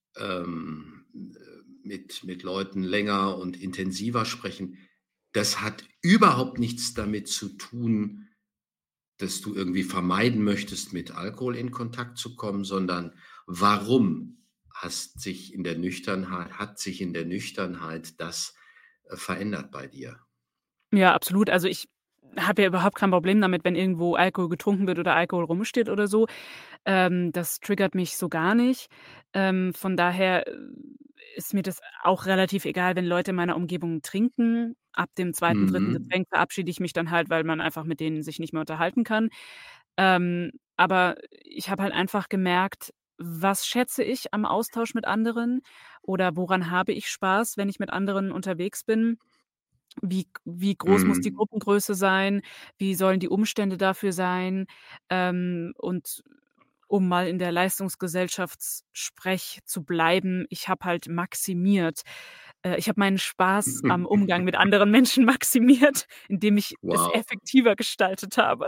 ähm, mit, mit Leuten länger und intensiver sprechen, das hat überhaupt nichts damit zu tun, dass du irgendwie vermeiden möchtest, mit Alkohol in Kontakt zu kommen, sondern warum hast sich in der Nüchternheit, hat sich in der Nüchternheit das äh, verändert bei dir? Ja, absolut. Also, ich habe ja überhaupt kein Problem damit, wenn irgendwo Alkohol getrunken wird oder Alkohol rumsteht oder so. Ähm, das triggert mich so gar nicht. Ähm, von daher, äh, ist mir das auch relativ egal, wenn Leute in meiner Umgebung trinken. Ab dem zweiten, dritten Mhm. Getränk verabschiede ich mich dann halt, weil man einfach mit denen sich nicht mehr unterhalten kann. Ähm, aber ich habe halt einfach gemerkt, was schätze ich am Austausch mit anderen oder woran habe ich Spaß, wenn ich mit anderen unterwegs bin? Wie wie groß muss die Mhm. Gruppengröße sein? Wie sollen die Umstände dafür sein? Ähm, und um mal in der Leistungsgesellschaftssprech zu bleiben, ich habe halt maximiert äh, ich habe meinen Spaß am Umgang mit anderen Menschen maximiert, indem ich es Wow. effektiver gestaltet habe.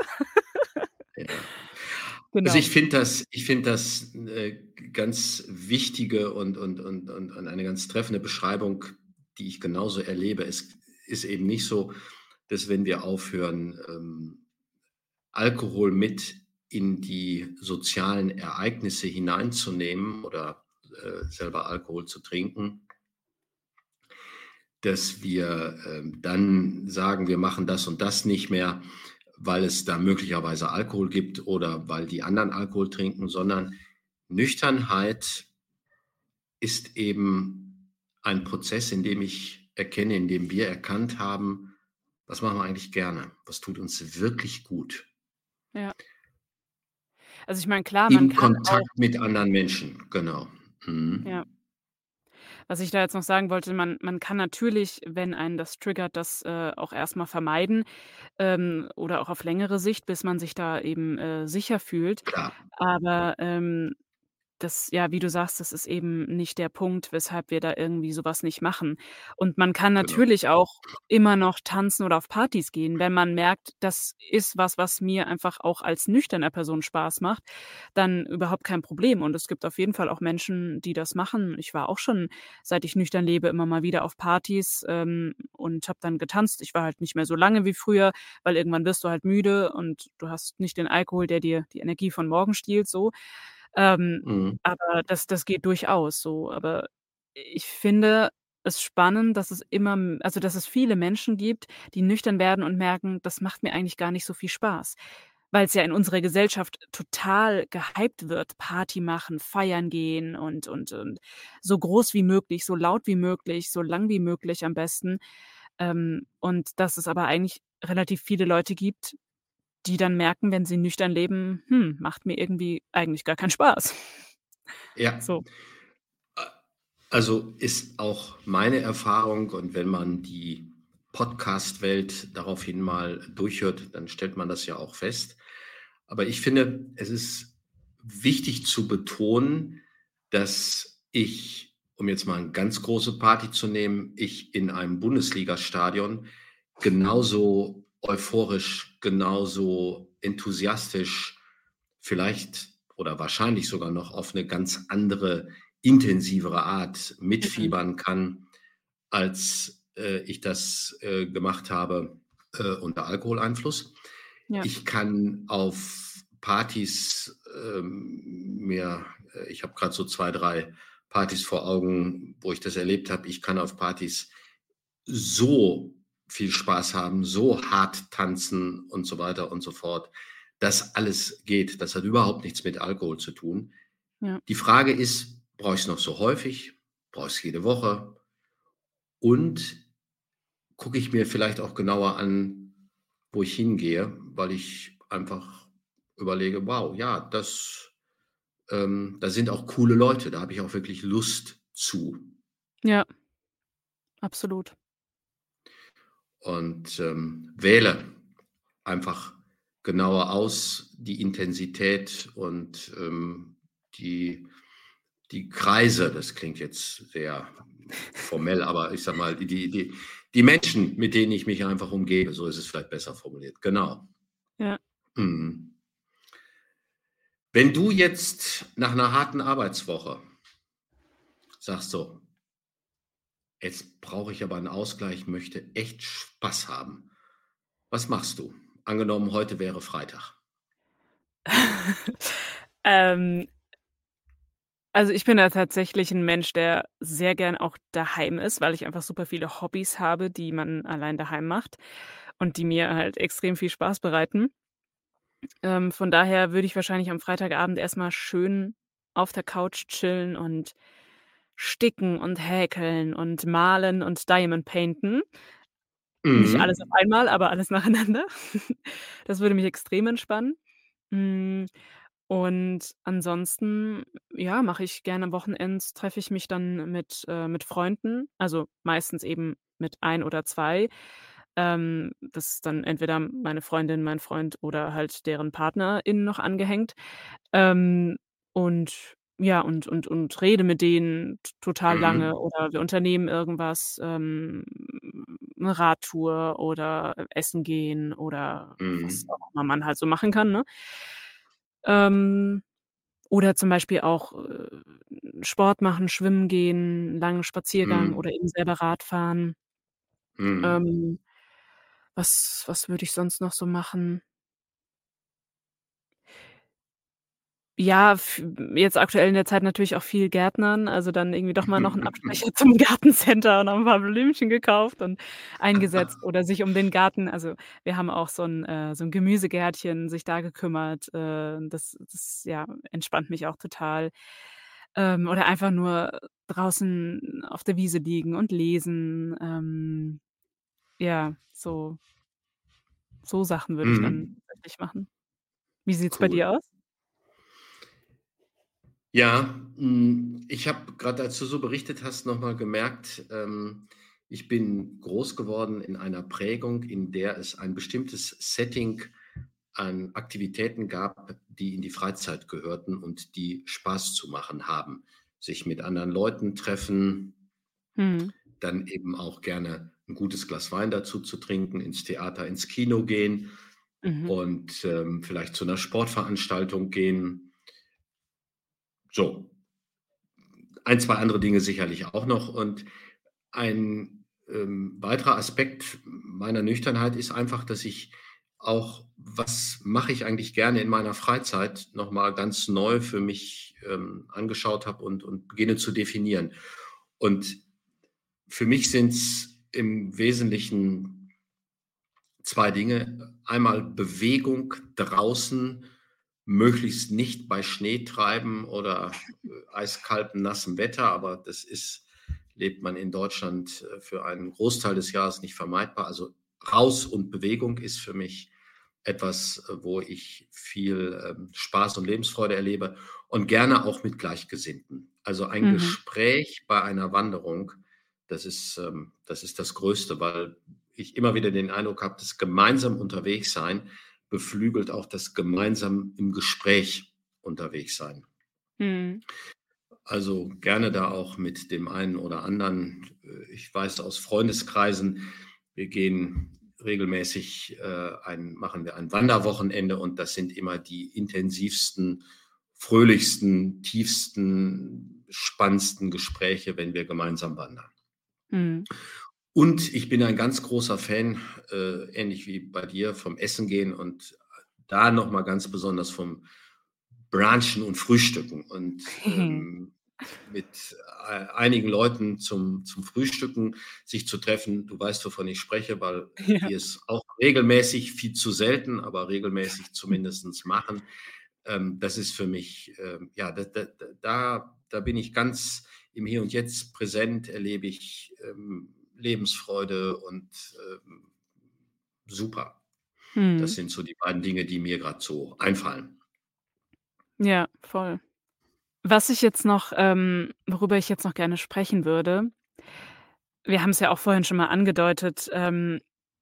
Ja. Also, Genau. ich finde das ich finde das 'ne ganz wichtige und und und und und eine ganz treffende Beschreibung, die ich genauso erlebe. Es ist eben nicht so, dass wenn wir aufhören, ähm, Alkohol mit in die sozialen Ereignisse hineinzunehmen oder, äh, selber Alkohol zu trinken dass wir, ähm, dann sagen, wir machen das und das nicht mehr, weil es da möglicherweise Alkohol gibt oder weil die anderen Alkohol trinken, sondern Nüchternheit ist eben ein Prozess, in dem ich erkenne, in dem wir erkannt haben, was machen wir eigentlich gerne? Was tut uns wirklich gut? Ja. Also, ich meine, klar, man Im kann auch Kontakt mit anderen Menschen, genau. ja. Mhm. Was ich da jetzt noch sagen wollte, man man kann natürlich, wenn einen das triggert, das, äh, auch erst mal vermeiden, ähm, oder auch auf längere Sicht, bis man sich da eben, äh, sicher fühlt. Klar, Aber, ähm, das ja, wie du sagst, das ist eben nicht der Punkt, weshalb wir da irgendwie so was nicht machen. Und man kann genau. natürlich auch immer noch tanzen oder auf Partys gehen, wenn man merkt, das ist was, was mir einfach auch als nüchterne Person Spaß macht, dann überhaupt kein Problem. Und es gibt auf jeden Fall auch Menschen, die das machen. Ich war auch schon, seit ich nüchtern lebe, immer mal wieder auf Partys, ähm, und habe dann getanzt. Ich war halt nicht mehr so lange wie früher, weil irgendwann wirst du halt müde und du hast nicht den Alkohol, der dir die Energie von morgen stiehlt, so. Ähm, Mhm. aber das das geht durchaus so. Aber ich finde es spannend, dass es immer m also, dass es viele Menschen gibt, die nüchtern werden und merken, das macht mir eigentlich gar nicht so viel Spaß. Weil's ja in unserer Gesellschaft total gehypt wird, Party machen, feiern gehen und und und so groß wie möglich, so laut wie möglich, so lang wie möglich am besten. Ähm, und dass es aber eigentlich relativ viele Leute gibt, die dann merken, wenn sie nüchtern leben: „Hm, macht mir irgendwie eigentlich gar keinen Spaß." Ja. So. A also, ist auch meine Erfahrung, und wenn man die Podcast-Welt daraufhin mal durchhört, dann stellt man das ja auch fest. Aber ich finde, es ist wichtig zu betonen, dass ich, um jetzt mal 'ne ganz große Party zu nehmen, ich in einem Bundesligastadion genauso euphorisch, genauso enthusiastisch, vielleicht oder wahrscheinlich sogar noch auf 'ne ganz andere, intensivere Art Mhm. mitfiebern kann, als, äh, ich das, äh, gemacht habe, äh, unter Alkoholeinfluss. Ja. Ich kann auf Partys, ähm, mir äh, ich habe grad so zwei, drei Partys vor Augen, wo ich das erlebt habe. Ich kann auf Partys so viel Spaß haben, so hart tanzen und so weiter und so fort. Das alles geht. Das hat überhaupt nichts mit Alkohol zu tun. Ja. Die Frage ist: Brauche ich's noch so häufig? Brauche ich's jede Woche? Und gucke ich mir vielleicht auch genauer an, wo ich hingehe, weil ich einfach überlege: „Wow, ja, das ähm, da sind auch coole Leute, da habe ich auch wirklich Lust zu." Ja. Absolut. Und, ähm, wähle einfach genauer aus die Intensität und, ähm, die die Kreise. Das klingt jetzt sehr formell, aber ich sage mal, die die die Menschen, mit denen ich mich einfach umgebe, so ist es vielleicht besser formuliert. Genau. Ja. Mhm. Wenn du jetzt nach 'ner harten Arbeitswoche sagst: „So" „jetzt brauche ich aber 'n Ausgleich, möchte echt Spaß haben." Was machst du? Angenommen, heute wäre Freitag. Ähm also, ich bin da tatsächlich 'n Mensch, der sehr gern auch daheim ist, weil ich einfach super viele Hobbys habe, die man allein daheim macht und die mir halt extrem viel Spaß bereiten. Ähm, von daher würde ich wahrscheinlich am Freitagabend erst mal schön auf der Couch chillen und sticken und häkeln und malen und Diamond painten. Nicht alles auf Mhm. einmal, aber alles nacheinander. Das würde mich extrem entspannen. Hm, und ansonsten, ja, mache ich gerne Wochenends treffe ich mich dann mit äh, mit Freunden, also, meistens eben mit ein oder zwei. Ähm, das ist dann entweder meine Freundin, mein Freund oder halt deren PartnerInnen noch angehängt. Ähm, und ja, und und und rede mit denen t total lange Mhm. oder wir unternehmen irgendwas, ähm, 'ne Radtour oder essen gehen oder was Mhm. auch immer man halt so machen kann, ne? Ähm, oder zum Beispiel auch, äh, Sport machen, schwimmen gehen, langen Spaziergang Mhm. oder eben selber Rad fahren. Mhm. Ähm, was was würde ich sonst noch so machen? Ja, f jetzt aktuell in der Zeit natürlich auch viel Gärtnern, also, dann irgendwie doch mal noch 'n Abstecher zum Gartencenter und noch 'n paar Blümchen gekauft und eingesetzt oder sich um den Garten also, wir haben auch so 'n äh, so 'n Gemüsegärtchen, sich da gekümmert. Äh, das das, ja, entspannt mich auch total. ähm, oder einfach nur draußen auf der Wiese liegen und lesen. Ähm, ja, so so Sachen würde ich dann Mhm. tatsächlich machen. Wie sieht's bei dir Cool. aus? Ja, hm, ich habe gerade, als du so berichtet hast, noch mal gemerkt, ähm, ich bin groß geworden in einer Prägung, in der es ein bestimmtes Setting an Aktivitäten gab, die in die Freizeit gehörten und die Spaß zu machen haben. Sich mit anderen Leuten treffen, Mhm. dann eben auch gerne ein gutes Glas Wein dazu zu trinken, ins Theater, ins Kino gehen Mhm. und, ähm, vielleicht zu einer Sportveranstaltung gehen. So, ein, zwei andere Dinge sicherlich auch noch. Und ein, ähm, weiterer Aspekt meiner Nüchternheit ist einfach, dass ich auch, was mache ich eigentlich gerne in meiner Freizeit, noch mal ganz neu für mich, ähm, angeschaut habe und und beginne zu definieren. Und für mich sind es im Wesentlichen zwei Dinge. Einmal Bewegung draußen, möglichst nicht bei Schnee treiben oder, äh, eiskaltem, nassem Wetter, aber das ist lebt man in Deutschland, äh, für einen Großteil des Jahres nicht vermeidbar. Also, raus und Bewegung ist für mich etwas, äh, wo ich viel, ähm, Spaß und Lebensfreude erlebe und gerne auch mit Gleichgesinnten. Also, ein Mhm. Gespräch bei einer Wanderung, das ist, ähm das ist das Größte, weil ich immer wieder den Eindruck habe, das gemeinsam unterwegs sein beflügelt auch das gemeinsam im Gespräch unterwegs sein. Mhm. Also, gerne da auch mit dem einen oder anderen. Äh, ich weiß aus Freundeskreisen, wir gehen regelmäßig, äh, ein machen wir ein Wanderwochenende und das sind immer die intensivsten, fröhlichsten, tiefsten, spannendsten Gespräche, wenn wir gemeinsam wandern. Mhm. Und ich bin ein ganz großer Fan, äh, ähnlich wie bei dir, vom Essen gehen und da noch mal ganz besonders vom Brunchen und Frühstücken und, ähm, mit ei einigen Leuten zum zum Frühstücken sich zu treffen. Du weißt, wovon ich spreche, weil Ja. wir es auch regelmäßig, viel zu selten, aber regelmäßig zumindestens machen. Ähm, das ist für mich, ähm, ja, da da da da bin ich ganz im Hier und Jetzt präsent, erlebe ich, ähm, Lebensfreude und, ähm, super. Das Mhm. sind so die beiden Dinge, die mir grad so einfallen. Ja, voll. Was ich jetzt noch ähm, worüber ich jetzt noch gerne sprechen würde, wir haben's ja auch vorhin schon mal angedeutet, ähm,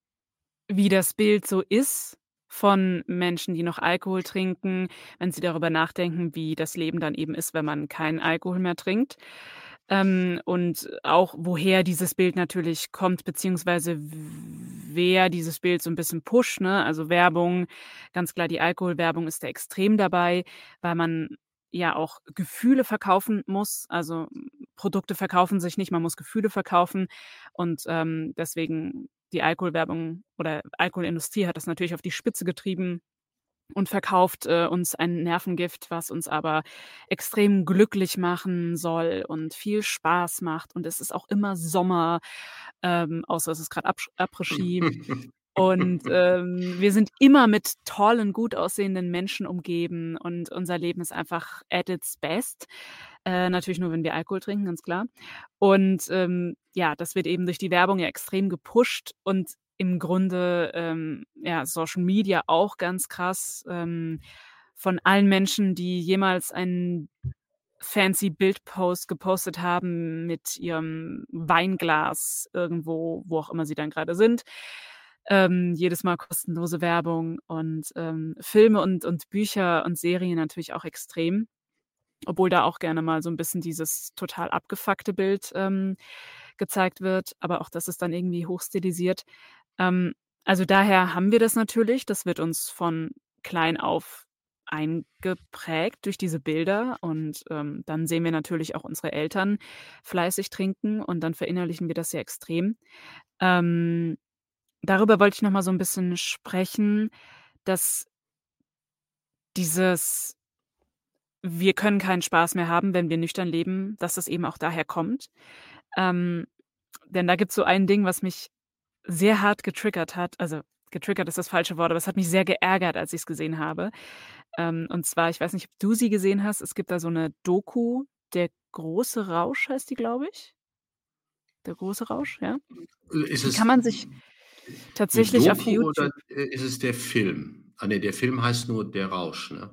wie das Bild so ist von Menschen, die noch Alkohol trinken, wenn sie darüber nachdenken, wie das Leben dann eben ist, wenn man keinen Alkohol mehr trinkt. Ähm, und auch woher dieses Bild natürlich kommt, beziehungsweise w wer dieses Bild so 'n bisschen pusht, ne? Also, Werbung, ganz klar, die Alkoholwerbung ist da extrem dabei, weil man ja auch Gefühle verkaufen muss. Also, Produkte verkaufen sich nicht, man muss Gefühle verkaufen und, ähm, deswegen die Alkoholwerbung oder Alkoholindustrie hat das natürlich auf die Spitze getrieben und verkauft, äh, uns ein Nervengift, was uns aber extrem glücklich machen soll und viel Spaß macht. Und es ist auch immer Sommer, ähm, außer es ist grad Absch Après-Ski. Und, ähm, wir sind immer mit tollen, gut aussehenden Menschen umgeben und unser Leben ist einfach at its best. Äh, natürlich nur, wenn wir Alkohol trinken, ganz klar. Und, ähm, ja, das wird eben durch die Werbung ja extrem gepusht und im Grunde, ähm, ja, Social Media auch ganz krass, ähm, von allen Menschen, die jemals einen fancy Bildpost gepostet haben mit ihrem Weinglas irgendwo, wo auch immer sie dann grade sind. Ähm, jedes Mal kostenlose Werbung und, ähm, Filme und und Bücher und Serien natürlich auch extrem, obwohl da auch gerne mal so 'n bisschen dieses total abgefuckte Bild, ähm, gezeigt wird, aber auch das ist dann irgendwie hochstilisiert. Ähm, also, daher haben wir das natürlich. Das wird uns von klein auf eingeprägt durch diese Bilder und, ähm, dann sehen wir natürlich auch unsere Eltern fleißig trinken und dann verinnerlichen wir das sehr extrem. Ähm, darüber wollte ich noch mal so 'n bisschen sprechen, dass dieses wir können keinen Spaß mehr haben, wenn wir nüchtern leben, dass das eben auch daher kommt. Ähm, denn da gibt's so ein Ding, was mich sehr hart getriggert hat. Also, getriggert ist das falsche Wort, aber es hat mich sehr geärgert, als ich's gesehen habe. Ähm, und zwar, ich weiß nicht, ob du sie gesehen hast, es gibt da so 'ne Doku, Der große Rausch heißt die, glaube ich. Der große Rausch, ja. Äh, ist Die kann es man sich 'ne tatsächlich auf Doku oder, YouTube äh, ist es der Film? Ah ne, der Film heißt nur „Der Rausch“, ne?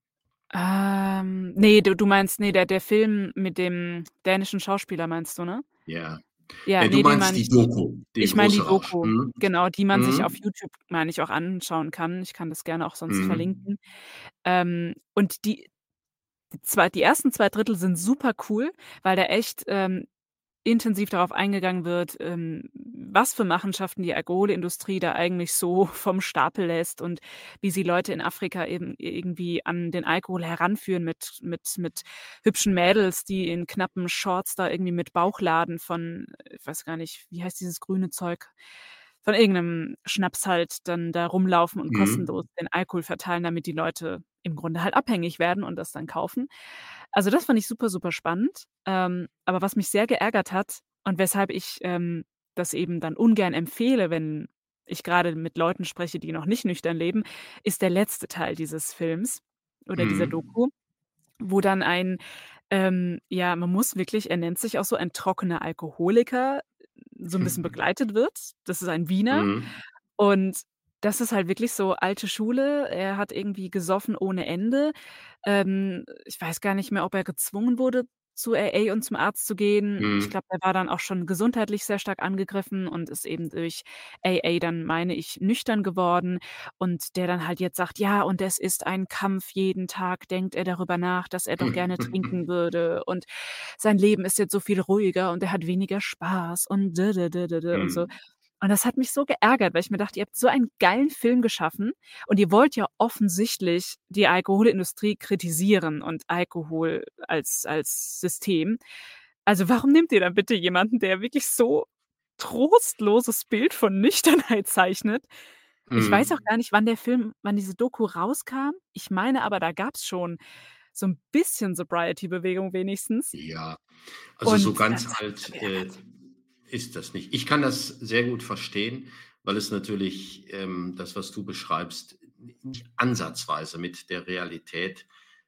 Ähm, ne, du du meinst ne, der der Film mit dem dänischen Schauspieler meinst du, ne? Ja. Ja, Ne, du ne, den meinst meine die ich. Doku, „Der Ich meine die große Rausch“. Doku, Mhm. genau, die man sich auf Mhm. YouTube, meine ich, auch anschauen kann. Ich kann das gerne auch sonst Mhm. verlinken. Ähm, und die die zwei die ersten zwei Drittel sind super cool, weil da echt, ähm, intensiv darauf eingegangen wird, ähm, was für Machenschaften die Alkoholindustrie da eigentlich so vom Stapel lässt und wie sie Leute in Afrika eben irgendwie an den Alkohol heranführen mit mit mit hübschen Mädels, die in knappen Shorts da irgendwie mit Bauchladen von ich weiß gar nicht, wie heißt dieses grüne Zeug? Von irgend 'nem Schnaps halt dann da rumlaufen und Mhm. kostenlos den Alkohol verteilen, damit die Leute im Grunde halt abhängig werden und das dann kaufen. Also, das fand ich super, super spannend. Ähm, aber was mich sehr geärgert hat und weshalb ich, ähm, das eben dann ungern empfehle, wenn ich grade mit Leuten spreche, die noch nicht nüchtern leben, ist der letzte Teil dieses Films oder dieser Mhm. Doku, wo dann ein, ähm ja, man muss wirklich er nennt sich auch so, ein trockener Alkoholiker so 'n bisschen begleitet wird. Das ist ein Wiener Mhm. und das ist halt wirklich so alte Schule. Er hat irgendwie gesoffen ohne Ende. Ähm, ich weiß gar nicht mehr, ob er gezwungen wurde, zu A A und zum Arzt zu gehen. Ich Mhm. glaube, er war dann auch schon gesundheitlich sehr stark angegriffen und ist eben durch A A dann, meine ich, nüchtern geworden und der dann halt jetzt sagt: „Ja, und es ist ein Kampf. Jeden Tag denkt er darüber nach, dass er doch gerne trinken würde und sein Leben ist jetzt so viel ruhiger und er hat weniger Spaß und d d d d d“ und so. Mhm. Und das hat mich so geärgert, weil ich mir dachte: „Ihr habt so einen geilen Film geschaffen und ihr wollt ja offensichtlich die Alkoholindustrie kritisieren und Alkohol als als System. Also, warum nehmt ihr dann bitte jemanden, der wirklich so trostloses Bild von Nüchternheit zeichnet?“ Ich weiß auch Mhm. gar nicht, wann der Film wann diese Doku rauskam. Ich meine aber, da gab's schon so 'n bisschen Sobriety-Bewegung wenigstens. Ja, also, so Und das ganz hat mich so alt, äh, geärgert. ist das nicht. Ich kann das sehr gut verstehen, weil es natürlich, ähm, das, was du beschreibst, n nicht ansatzweise mit der Realität,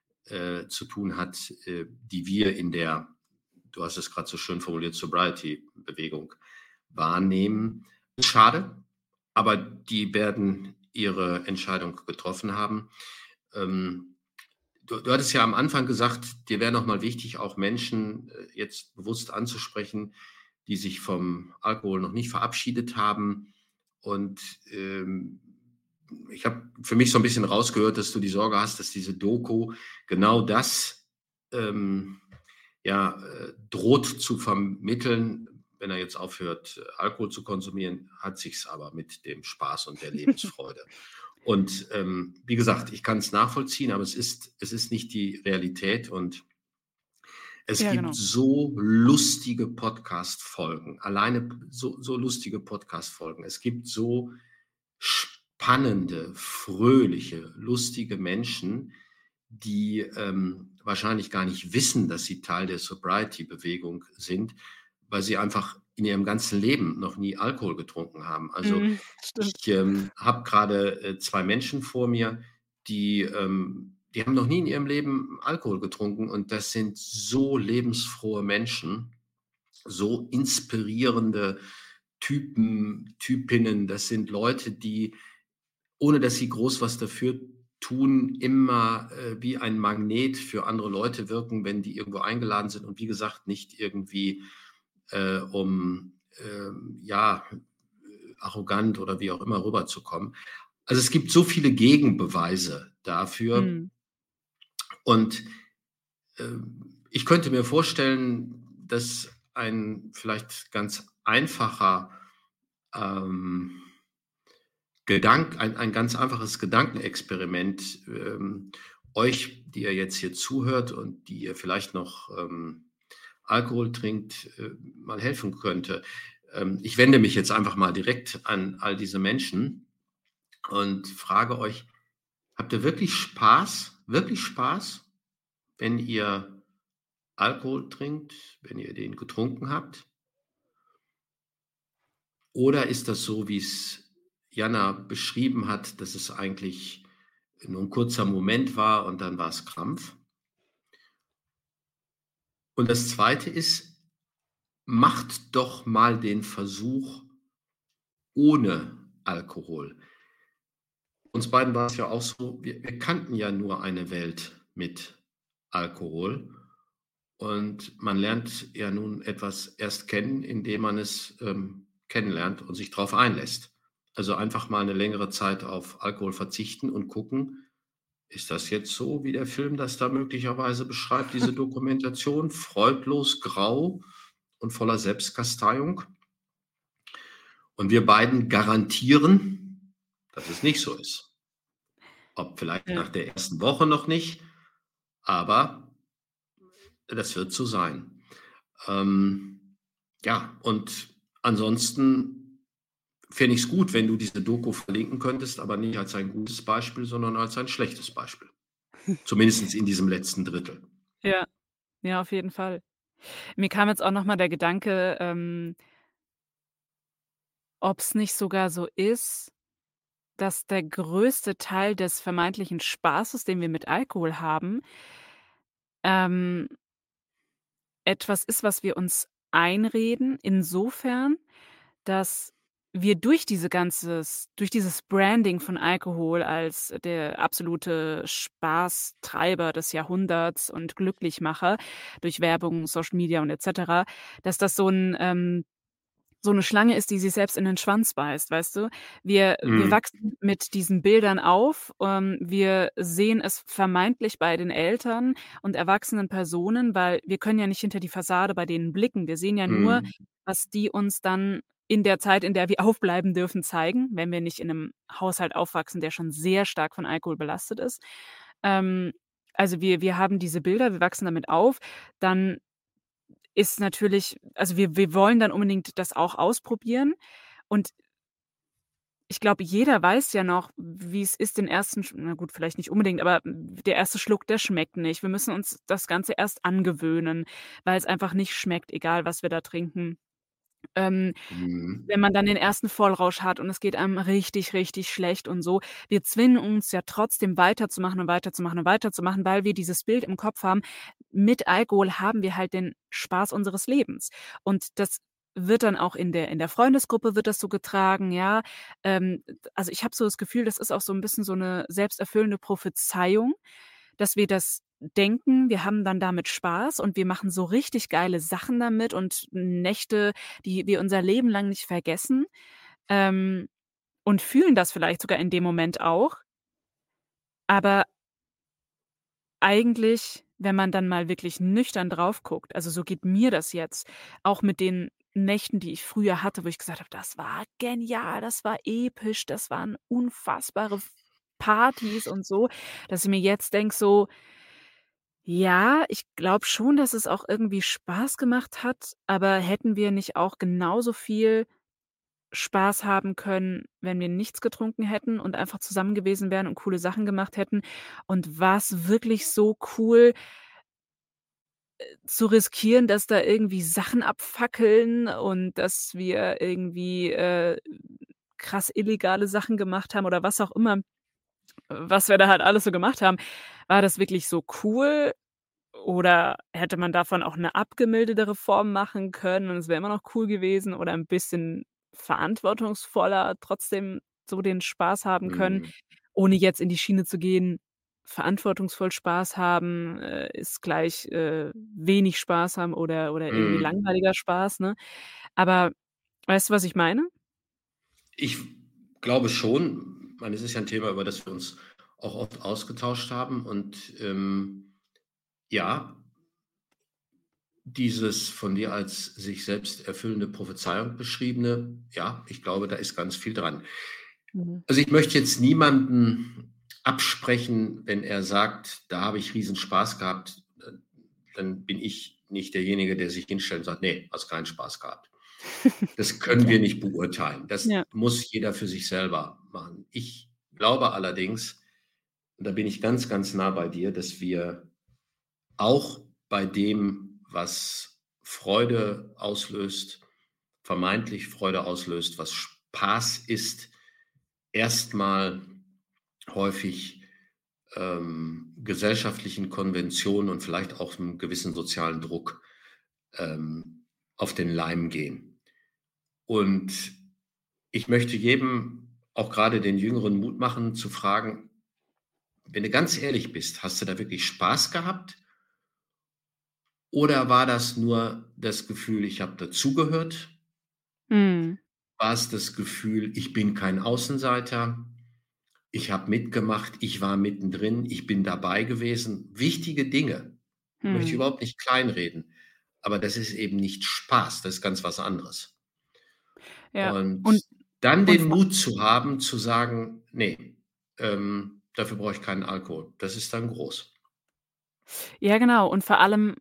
äh, zu tun hat, äh, die wir in der du hast es grad so schön formuliert, Sobriety-Bewegung wahrnehmen. Schade, aber die werden ihre Entscheidung getroffen haben. Ähm, du du hattest ja am Anfang gesagt, dir wäre noch mal wichtig, auch Menschen, äh, jetzt bewusst anzusprechen, die sich vom Alkohol noch nicht verabschiedet haben. Und, ähm, ich habe für mich so 'n bisschen rausgehört, dass du die Sorge hast, dass diese Doku genau das, ähm, ja, äh, droht zu vermitteln. Wenn er jetzt aufhört, Alkohol zu konsumieren, hat sich's aber mit dem Spaß und der Lebensfreude. Und, ähm, wie gesagt, ich kann's nachvollziehen, aber es ist es ist nicht die Realität und es Ja, gibt genau. so lustige Podcast-Folgen, alleine p so so lustige Podcast-Folgen. Es gibt so spannende, fröhliche, lustige Menschen, die, ähm, wahrscheinlich gar nicht wissen, dass sie Teil der Sobriety-Bewegung sind, weil sie einfach in ihrem ganzen Leben noch nie Alkohol getrunken haben. Also, Mhm, ich, stimmt. ähm, habe grade, äh, zwei Menschen vor mir, die, ähm die haben noch nie in ihrem Leben Alkohol getrunken und das sind so lebensfrohe Menschen, so inspirierende Typen, Typinnen. Das sind Leute, die, ohne dass sie groß was dafür tun, immer, äh, wie ein Magnet für andere Leute wirken, wenn die irgendwo eingeladen sind und wie gesagt, nicht irgendwie, äh, um, ähm, ja, äh, arrogant oder wie auch immer rüberzukommen. Also, es gibt so viele Gegenbeweise dafür. Mhm. Und, ähm, ich könnte mir vorstellen, dass ein vielleicht ganz einfacher, ähm Gedank ein ein ganz einfaches Gedankenexperiment, ähm, euch, die ihr jetzt hier zuhört und die ihr vielleicht noch, ähm, Alkohol trinkt, äh, mal helfen könnte. Ähm, ich wende mich jetzt einfach mal direkt an all diese Menschen und frage euch: „Habt ihr wirklich Spaß wirklich Spaß, wenn ihr Alkohol trinkt, wenn ihr den getrunken habt?“ Oder ist das so, wie's Jana beschrieben hat, dass es eigentlich nur 'n kurzer Moment war und dann war's Krampf? Und das Zweite ist, macht doch mal den Versuch ohne Alkohol. Uns beiden war es ja auch so, wir wir kannten ja nur eine Welt mit Alkohol und man lernt ja nun etwas erst kennen, indem man es, ähm, kennenlernt und sich drauf einlässt. Also, einfach mal 'ne längere Zeit auf Alkohol verzichten und gucken: „Ist das jetzt so, wie der Film das da möglicherweise beschreibt, diese Dokumentation, freudlos, grau und voller Selbstkasteiung?“ Und wir beiden garantieren, dass es nicht so ist. Ob vielleicht Ja. nach der ersten Woche noch nicht, aber das wird so sein. Ähm, ja, und ansonsten fände ich's gut, wenn du diese Doku verlinken könntest, aber nicht als ein gutes Beispiel, sondern als ein schlechtes Beispiel. Zumindest in diesem letzten Drittel. Ja, ja, auf jeden Fall. Mir kam jetzt auch noch mal der Gedanke, ähm ob's nicht sogar so ist, dass der größte Teil des vermeintlichen Spaßes, den wir mit Alkohol haben ähm etwas ist, was wir uns einreden, insofern, dass wir durch diese ganzes durch dieses Branding von Alkohol als der absolute Spaßtreiber des Jahrhunderts und Glücklichmacher durch Werbung, Social Media und et cetera, dass das so 'n ähm, so 'ne Schlange ist, die sich selbst in den Schwanz beißt, weißt du? Wir wir Mhm. wachsen mit diesen Bildern auf, ähm, wir sehen es vermeintlich bei den Eltern und erwachsenen Personen, weil wir können ja nicht hinter die Fassade bei denen blicken. Wir sehen ja nur, Mhm. was die uns dann in der Zeit, in der wir aufbleiben dürfen, zeigen, wenn wir nicht in 'nem Haushalt aufwachsen, der schon sehr stark von Alkohol belastet ist. Ähm, also, wir wir haben diese Bilder, wir wachsen damit auf, dann ist natürlich also, wir wir wollen dann unbedingt das auch ausprobieren und ich glaube, jeder weiß ja noch, wie's ist, den ersten Sch na gut, vielleicht nicht unbedingt, aber der erste Schluck, der schmeckt nicht. Wir müssen uns das Ganze erst angewöhnen, weil's einfach nicht schmeckt, egal was wir da trinken. Ähm, Mhm. wenn man dann den ersten Vollrausch hat und es geht einem richtig, richtig schlecht und so, wir zwingen uns ja trotzdem weiterzumachen und weiterzumachen und weiterzumachen, weil wir dieses Bild im Kopf haben, mit Alkohol haben wir halt den Spaß unseres Lebens. Und das wird dann auch in der in der Freundesgruppe wird das so getragen, ja. Ähm, d also, ich habe so das Gefühl, das ist auch so 'n bisschen so 'ne selbsterfüllende Prophezeiung, dass wir das denken, wir haben dann damit Spaß und wir machen so richtig geile Sachen damit und Nächte, die wir unser Leben lang nicht vergessen, ähm, und fühlen das vielleicht sogar in dem Moment auch. Aber eigentlich, wenn man dann mal wirklich nüchtern drauf guckt also, so geht mir das jetzt, auch mit den Nächten, die ich früher hatte, wo ich gesagt habe: „Das war genial, das war episch, das waren unfassbare F Partys und so“, dass ich mir jetzt denke so ja, ich glaube schon, dass es auch irgendwie Spaß gemacht hat, aber hätten wir nicht auch genauso viel Spaß haben können, wenn wir nichts getrunken hätten und einfach zusammen gewesen wären und coole Sachen gemacht hätten? Und war's wirklich so cool äh, zu riskieren, dass da irgendwie Sachen abfackeln und dass wir irgendwie, äh, krass illegale Sachen gemacht haben oder was auch immer, was wir da halt alles so gemacht haben. War das wirklich so cool oder hätte man davon auch 'ne abgemildertere Form machen können und es wäre immer noch cool gewesen oder 'n bisschen verantwortungsvoller trotzdem so den Spaß haben können, Mhm. ohne jetzt in die Schiene zu gehen, verantwortungsvoll Spaß haben, äh, ist gleich, äh, wenig Spaß haben oder oder irgendwie Mhm. langweiliger Spaß, ne? Aber weißt du, was ich meine? Ich glaube schon. Ich meine, es ist ja 'n Thema, über das wir uns auch oft ausgetauscht haben und, ähm, ja dieses von dir als sich selbst erfüllende Prophezeiung beschriebene, ja, ich glaube, da ist ganz viel dran. Mhm. Also, ich möchte jetzt niemanden absprechen, wenn er sagt: „Da habe ich Riesenspaß gehabt“, äh, dann bin ich nicht derjenige, der sich hinstellt und sagt: „Ne, hast keinen Spaß gehabt.“ Das können Okay. wir nicht beurteilen. Das Ja. muss jeder für sich selber machen. Ich glaube allerdings, und da bin ich ganz, ganz nah bei dir, dass wir auch bei dem, was Freude auslöst vermeintlich Freude auslöst, was Spaß ist, erst mal häufig, ähm, gesellschaftlichen Konventionen und vielleicht auch einem gewissen sozialen Druck ähm, auf den Leim gehen. Und ich möchte jedem, auch gerade den Jüngeren, Mut machen, zu fragen, wenn du ganz ehrlich bist, hast du da wirklich Spaß gehabt? Oder war das nur das Gefühl, ich habe dazugehört? Mhm. War es das Gefühl, ich bin kein Außenseiter? Ich habe mitgemacht, ich war mittendrin, ich bin dabei gewesen. Wichtige Dinge, möchte ich Mhm. überhaupt nicht kleinreden, aber das ist eben nicht Spaß, das ist ganz was anderes. Ja. Und Und dann und den vor Mut zu haben, zu sagen: „Ne, ähm, dafür brauche ich keinen Alkohol." Das ist dann groß. Ja, genau. Und vor allem,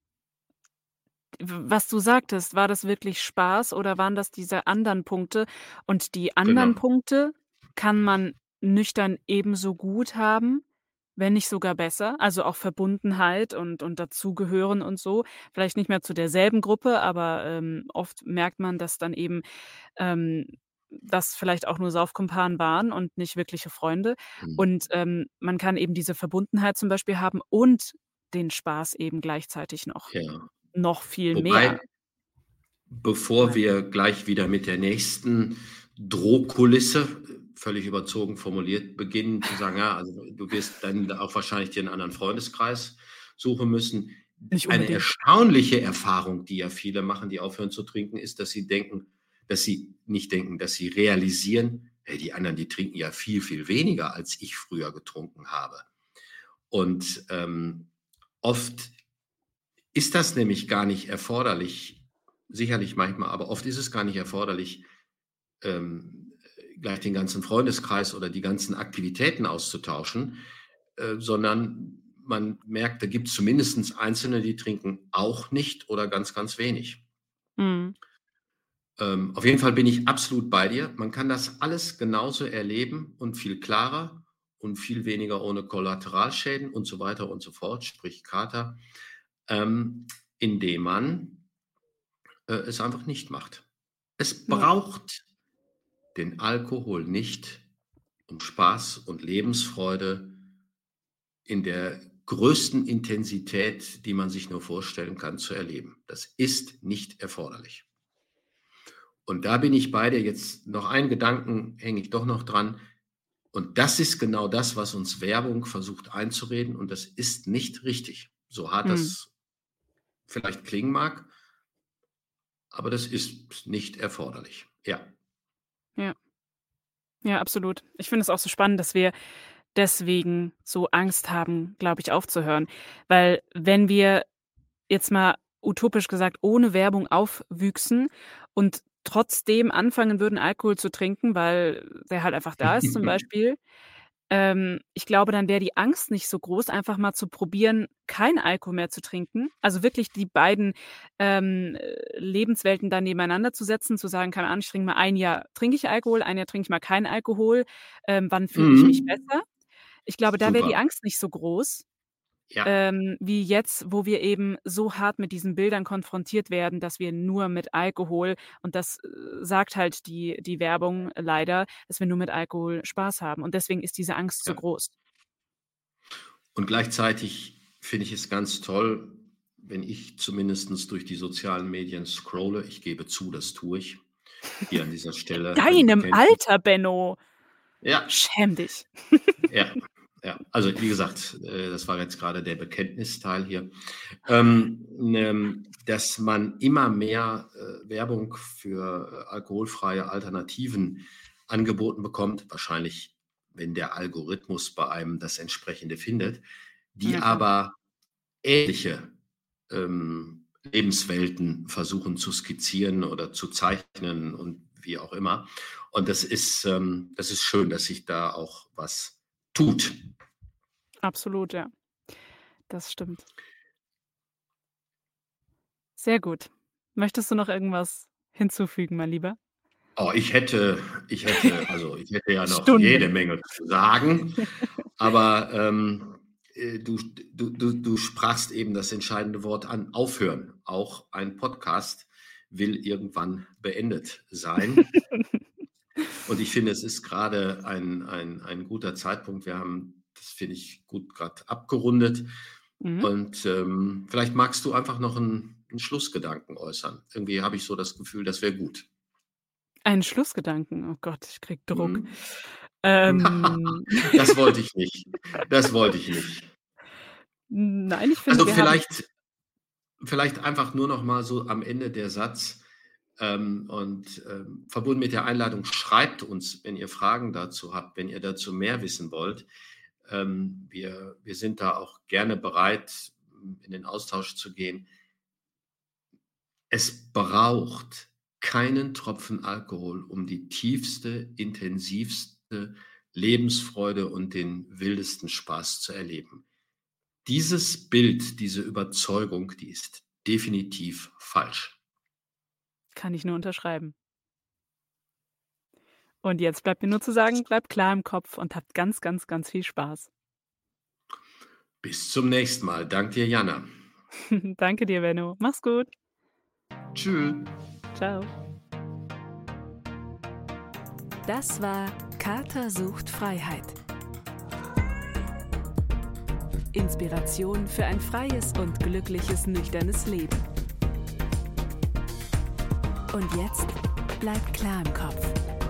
w was du sagtest, war das wirklich Spaß oder waren das diese anderen Punkte? Und die anderen Genau. Punkte kann man nüchtern ebenso gut haben, wenn nicht sogar besser. Also, auch Verbundenheit und und Dazugehören und so. Vielleicht nicht mehr zu derselben Gruppe, aber, ähm, oft merkt man, dass dann eben, ähm, das vielleicht auch nur Saufkumpanen waren und nicht wirkliche Freunde. Mhm. Und, ähm, man kann eben diese Verbundenheit zum Beispiel haben und den Spaß eben gleichzeitig noch. Ja. Noch viel mehr. Wobei, bevor Ja. wir gleich wieder mit der nächsten Drohkulisse, völlig überzogen formuliert, beginnen zu sagen: „Ja, also, du wirst dann auch wahrscheinlich dir 'n anderen Freundeskreis suchen müssen." Nicht Eine unbedingt. erstaunliche Erfahrung, die ja viele machen, die aufhören zu trinken, ist, dass sie denken dass sie nicht denken, dass sie realisieren: „Hey, die anderen, die trinken ja viel, viel weniger, als ich früher getrunken habe." Und, ähm, oft ist das nämlich gar nicht erforderlich, sicherlich manchmal, aber oft ist es gar nicht erforderlich, ähm, gleich den ganzen Freundeskreis oder die ganzen Aktivitäten auszutauschen, äh, sondern man merkt, da gibt's zumindest Einzelne, die trinken auch nicht oder ganz, ganz wenig. Mhm. Ähm, auf jeden Fall bin ich absolut bei dir. Man kann das alles genauso erleben und viel klarer und viel weniger ohne Kollateralschäden und so weiter und so fort, sprich Kater, ähm, indem man äh, es einfach nicht macht. Es Ja. braucht den Alkohol nicht, um Spaß und Lebensfreude in der größten Intensität, die man sich nur vorstellen kann, zu erleben. Das ist nicht erforderlich. Und da bin ich bei dir. Jetzt noch einen Gedanken hänge ich doch noch dran. Und das ist genau das, was uns Werbung versucht einzureden. Und das ist nicht richtig. So hart Mhm. das vielleicht klingen mag, aber das ist nicht erforderlich. Ja. Ja. Ja, absolut. Ich finde es auch so spannend, dass wir deswegen so Angst haben, glaube ich, aufzuhören. Weil wenn wir jetzt mal utopisch gesagt ohne Werbung aufwüchsen und trotzdem anfangen würden, Alkohol zu trinken, weil der halt einfach da ist zum Beispiel, ähm, ich glaube, dann wäre die Angst nicht so groß, einfach mal zu probieren, kein Alkohol mehr zu trinken. Also wirklich die beiden, ähm, äh, Lebenswelten da nebeneinander zu setzen, zu sagen: „Keine Ahnung, ich trinke mal ein Jahr trinke ich Alkohol, ein Jahr trinke ich mal keinen Alkohol. Ähm, wann fühle ich mich Mhm. besser?“ Ich glaube, da wäre die Super. Angst nicht so groß, Ja, ähm, wie jetzt, wo wir eben so hart mit diesen Bildern konfrontiert werden, dass wir nur mit Alkohol und das, äh, sagt halt die die Werbung leider, dass wir nur mit Alkohol Spaß haben und deswegen ist diese Angst so ja. groß. Und gleichzeitig finde ich es ganz toll, wenn ich zumindestens durch die sozialen Medien scrolle. Ich gebe zu, das tue ich. Hier an dieser In Stelle ein deinem Bekenntnis. Alter, Benno, Ja, schäm dich. ja, ja. Also, wie gesagt, äh, das war jetzt gerade der Bekenntnisteil hier. Ähm, ähm, dass man immer mehr, äh, Werbung für, äh, alkoholfreie Alternativen angeboten bekommt, wahrscheinlich, wenn der Algorithmus bei einem das Entsprechende findet, die Ja, klar. aber ähnliche, ähm, Lebenswelten versuchen zu skizzieren oder zu zeichnen und wie auch immer. Und das ist, ähm das ist schön, dass sich da auch was tut. Absolut, ja. Das stimmt. Sehr gut. Möchtest du noch irgendwas hinzufügen, mein Lieber? Oh, ich hätte ich hätte also, ich hätte ja noch jede Stunden. Menge zu sagen, aber, ähm, äh, du du du du sprachst eben das entscheidende Wort an: Aufhören. Auch ein Podcast will irgendwann beendet sein. Und ich finde, es ist gerade ein ein ein guter Zeitpunkt. Wir haben das finde ich gut gerade abgerundet. Mhm. Und ähm, vielleicht magst du einfach noch einen, einen Schlussgedanken äußern. Irgendwie habe ich so das Gefühl, das wäre gut. Einen Schlussgedanken. Oh Gott, ich krieg Druck. Hm? Ähm, Das wollte ich nicht. Das wollte ich nicht. nein, ich finde, Also wir haben vielleicht, vielleicht einfach nur noch mal so am Ende der Satz ähm, und ähm, verbunden mit der Einladung, schreibt uns, wenn ihr Fragen dazu habt, wenn ihr dazu mehr wissen wollt. Ähm, wir, wir sind da auch gerne bereit, in den Austausch zu gehen. Es braucht keinen Tropfen Alkohol, um die tiefste, intensivste Lebensfreude und den wildesten Spaß zu erleben. Dieses Bild, diese Überzeugung, die ist definitiv falsch. kann ich nur unterschreiben. Und jetzt bleibt mir nur zu sagen, bleibt klar im Kopf und habt ganz, ganz, ganz viel Spaß. Bis zum nächsten Mal. Dank dir, Jana. Danke dir, Benno. Mach's gut. Tschüss. Ciao. Das war Kater sucht Freiheit. Inspiration für ein freies und glückliches, nüchternes Leben. Und jetzt bleibt klar im Kopf.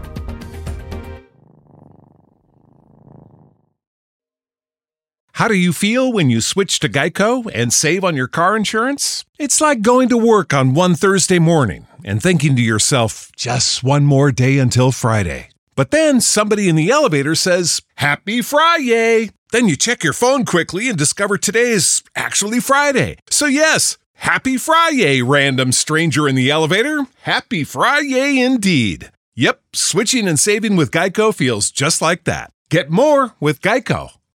How do you feel when you switch to Geico and save on your car insurance? It's like going to work on one Thursday morning and thinking to yourself, just one more day until Friday. But then somebody in the elevator says, Happy Friday! Then you check your phone quickly and discover today is actually Friday. So yes, Happy Friday, random stranger in the elevator. Happy Friday indeed. Yep, switching and saving with Geico feels just like that. Get more with Geico.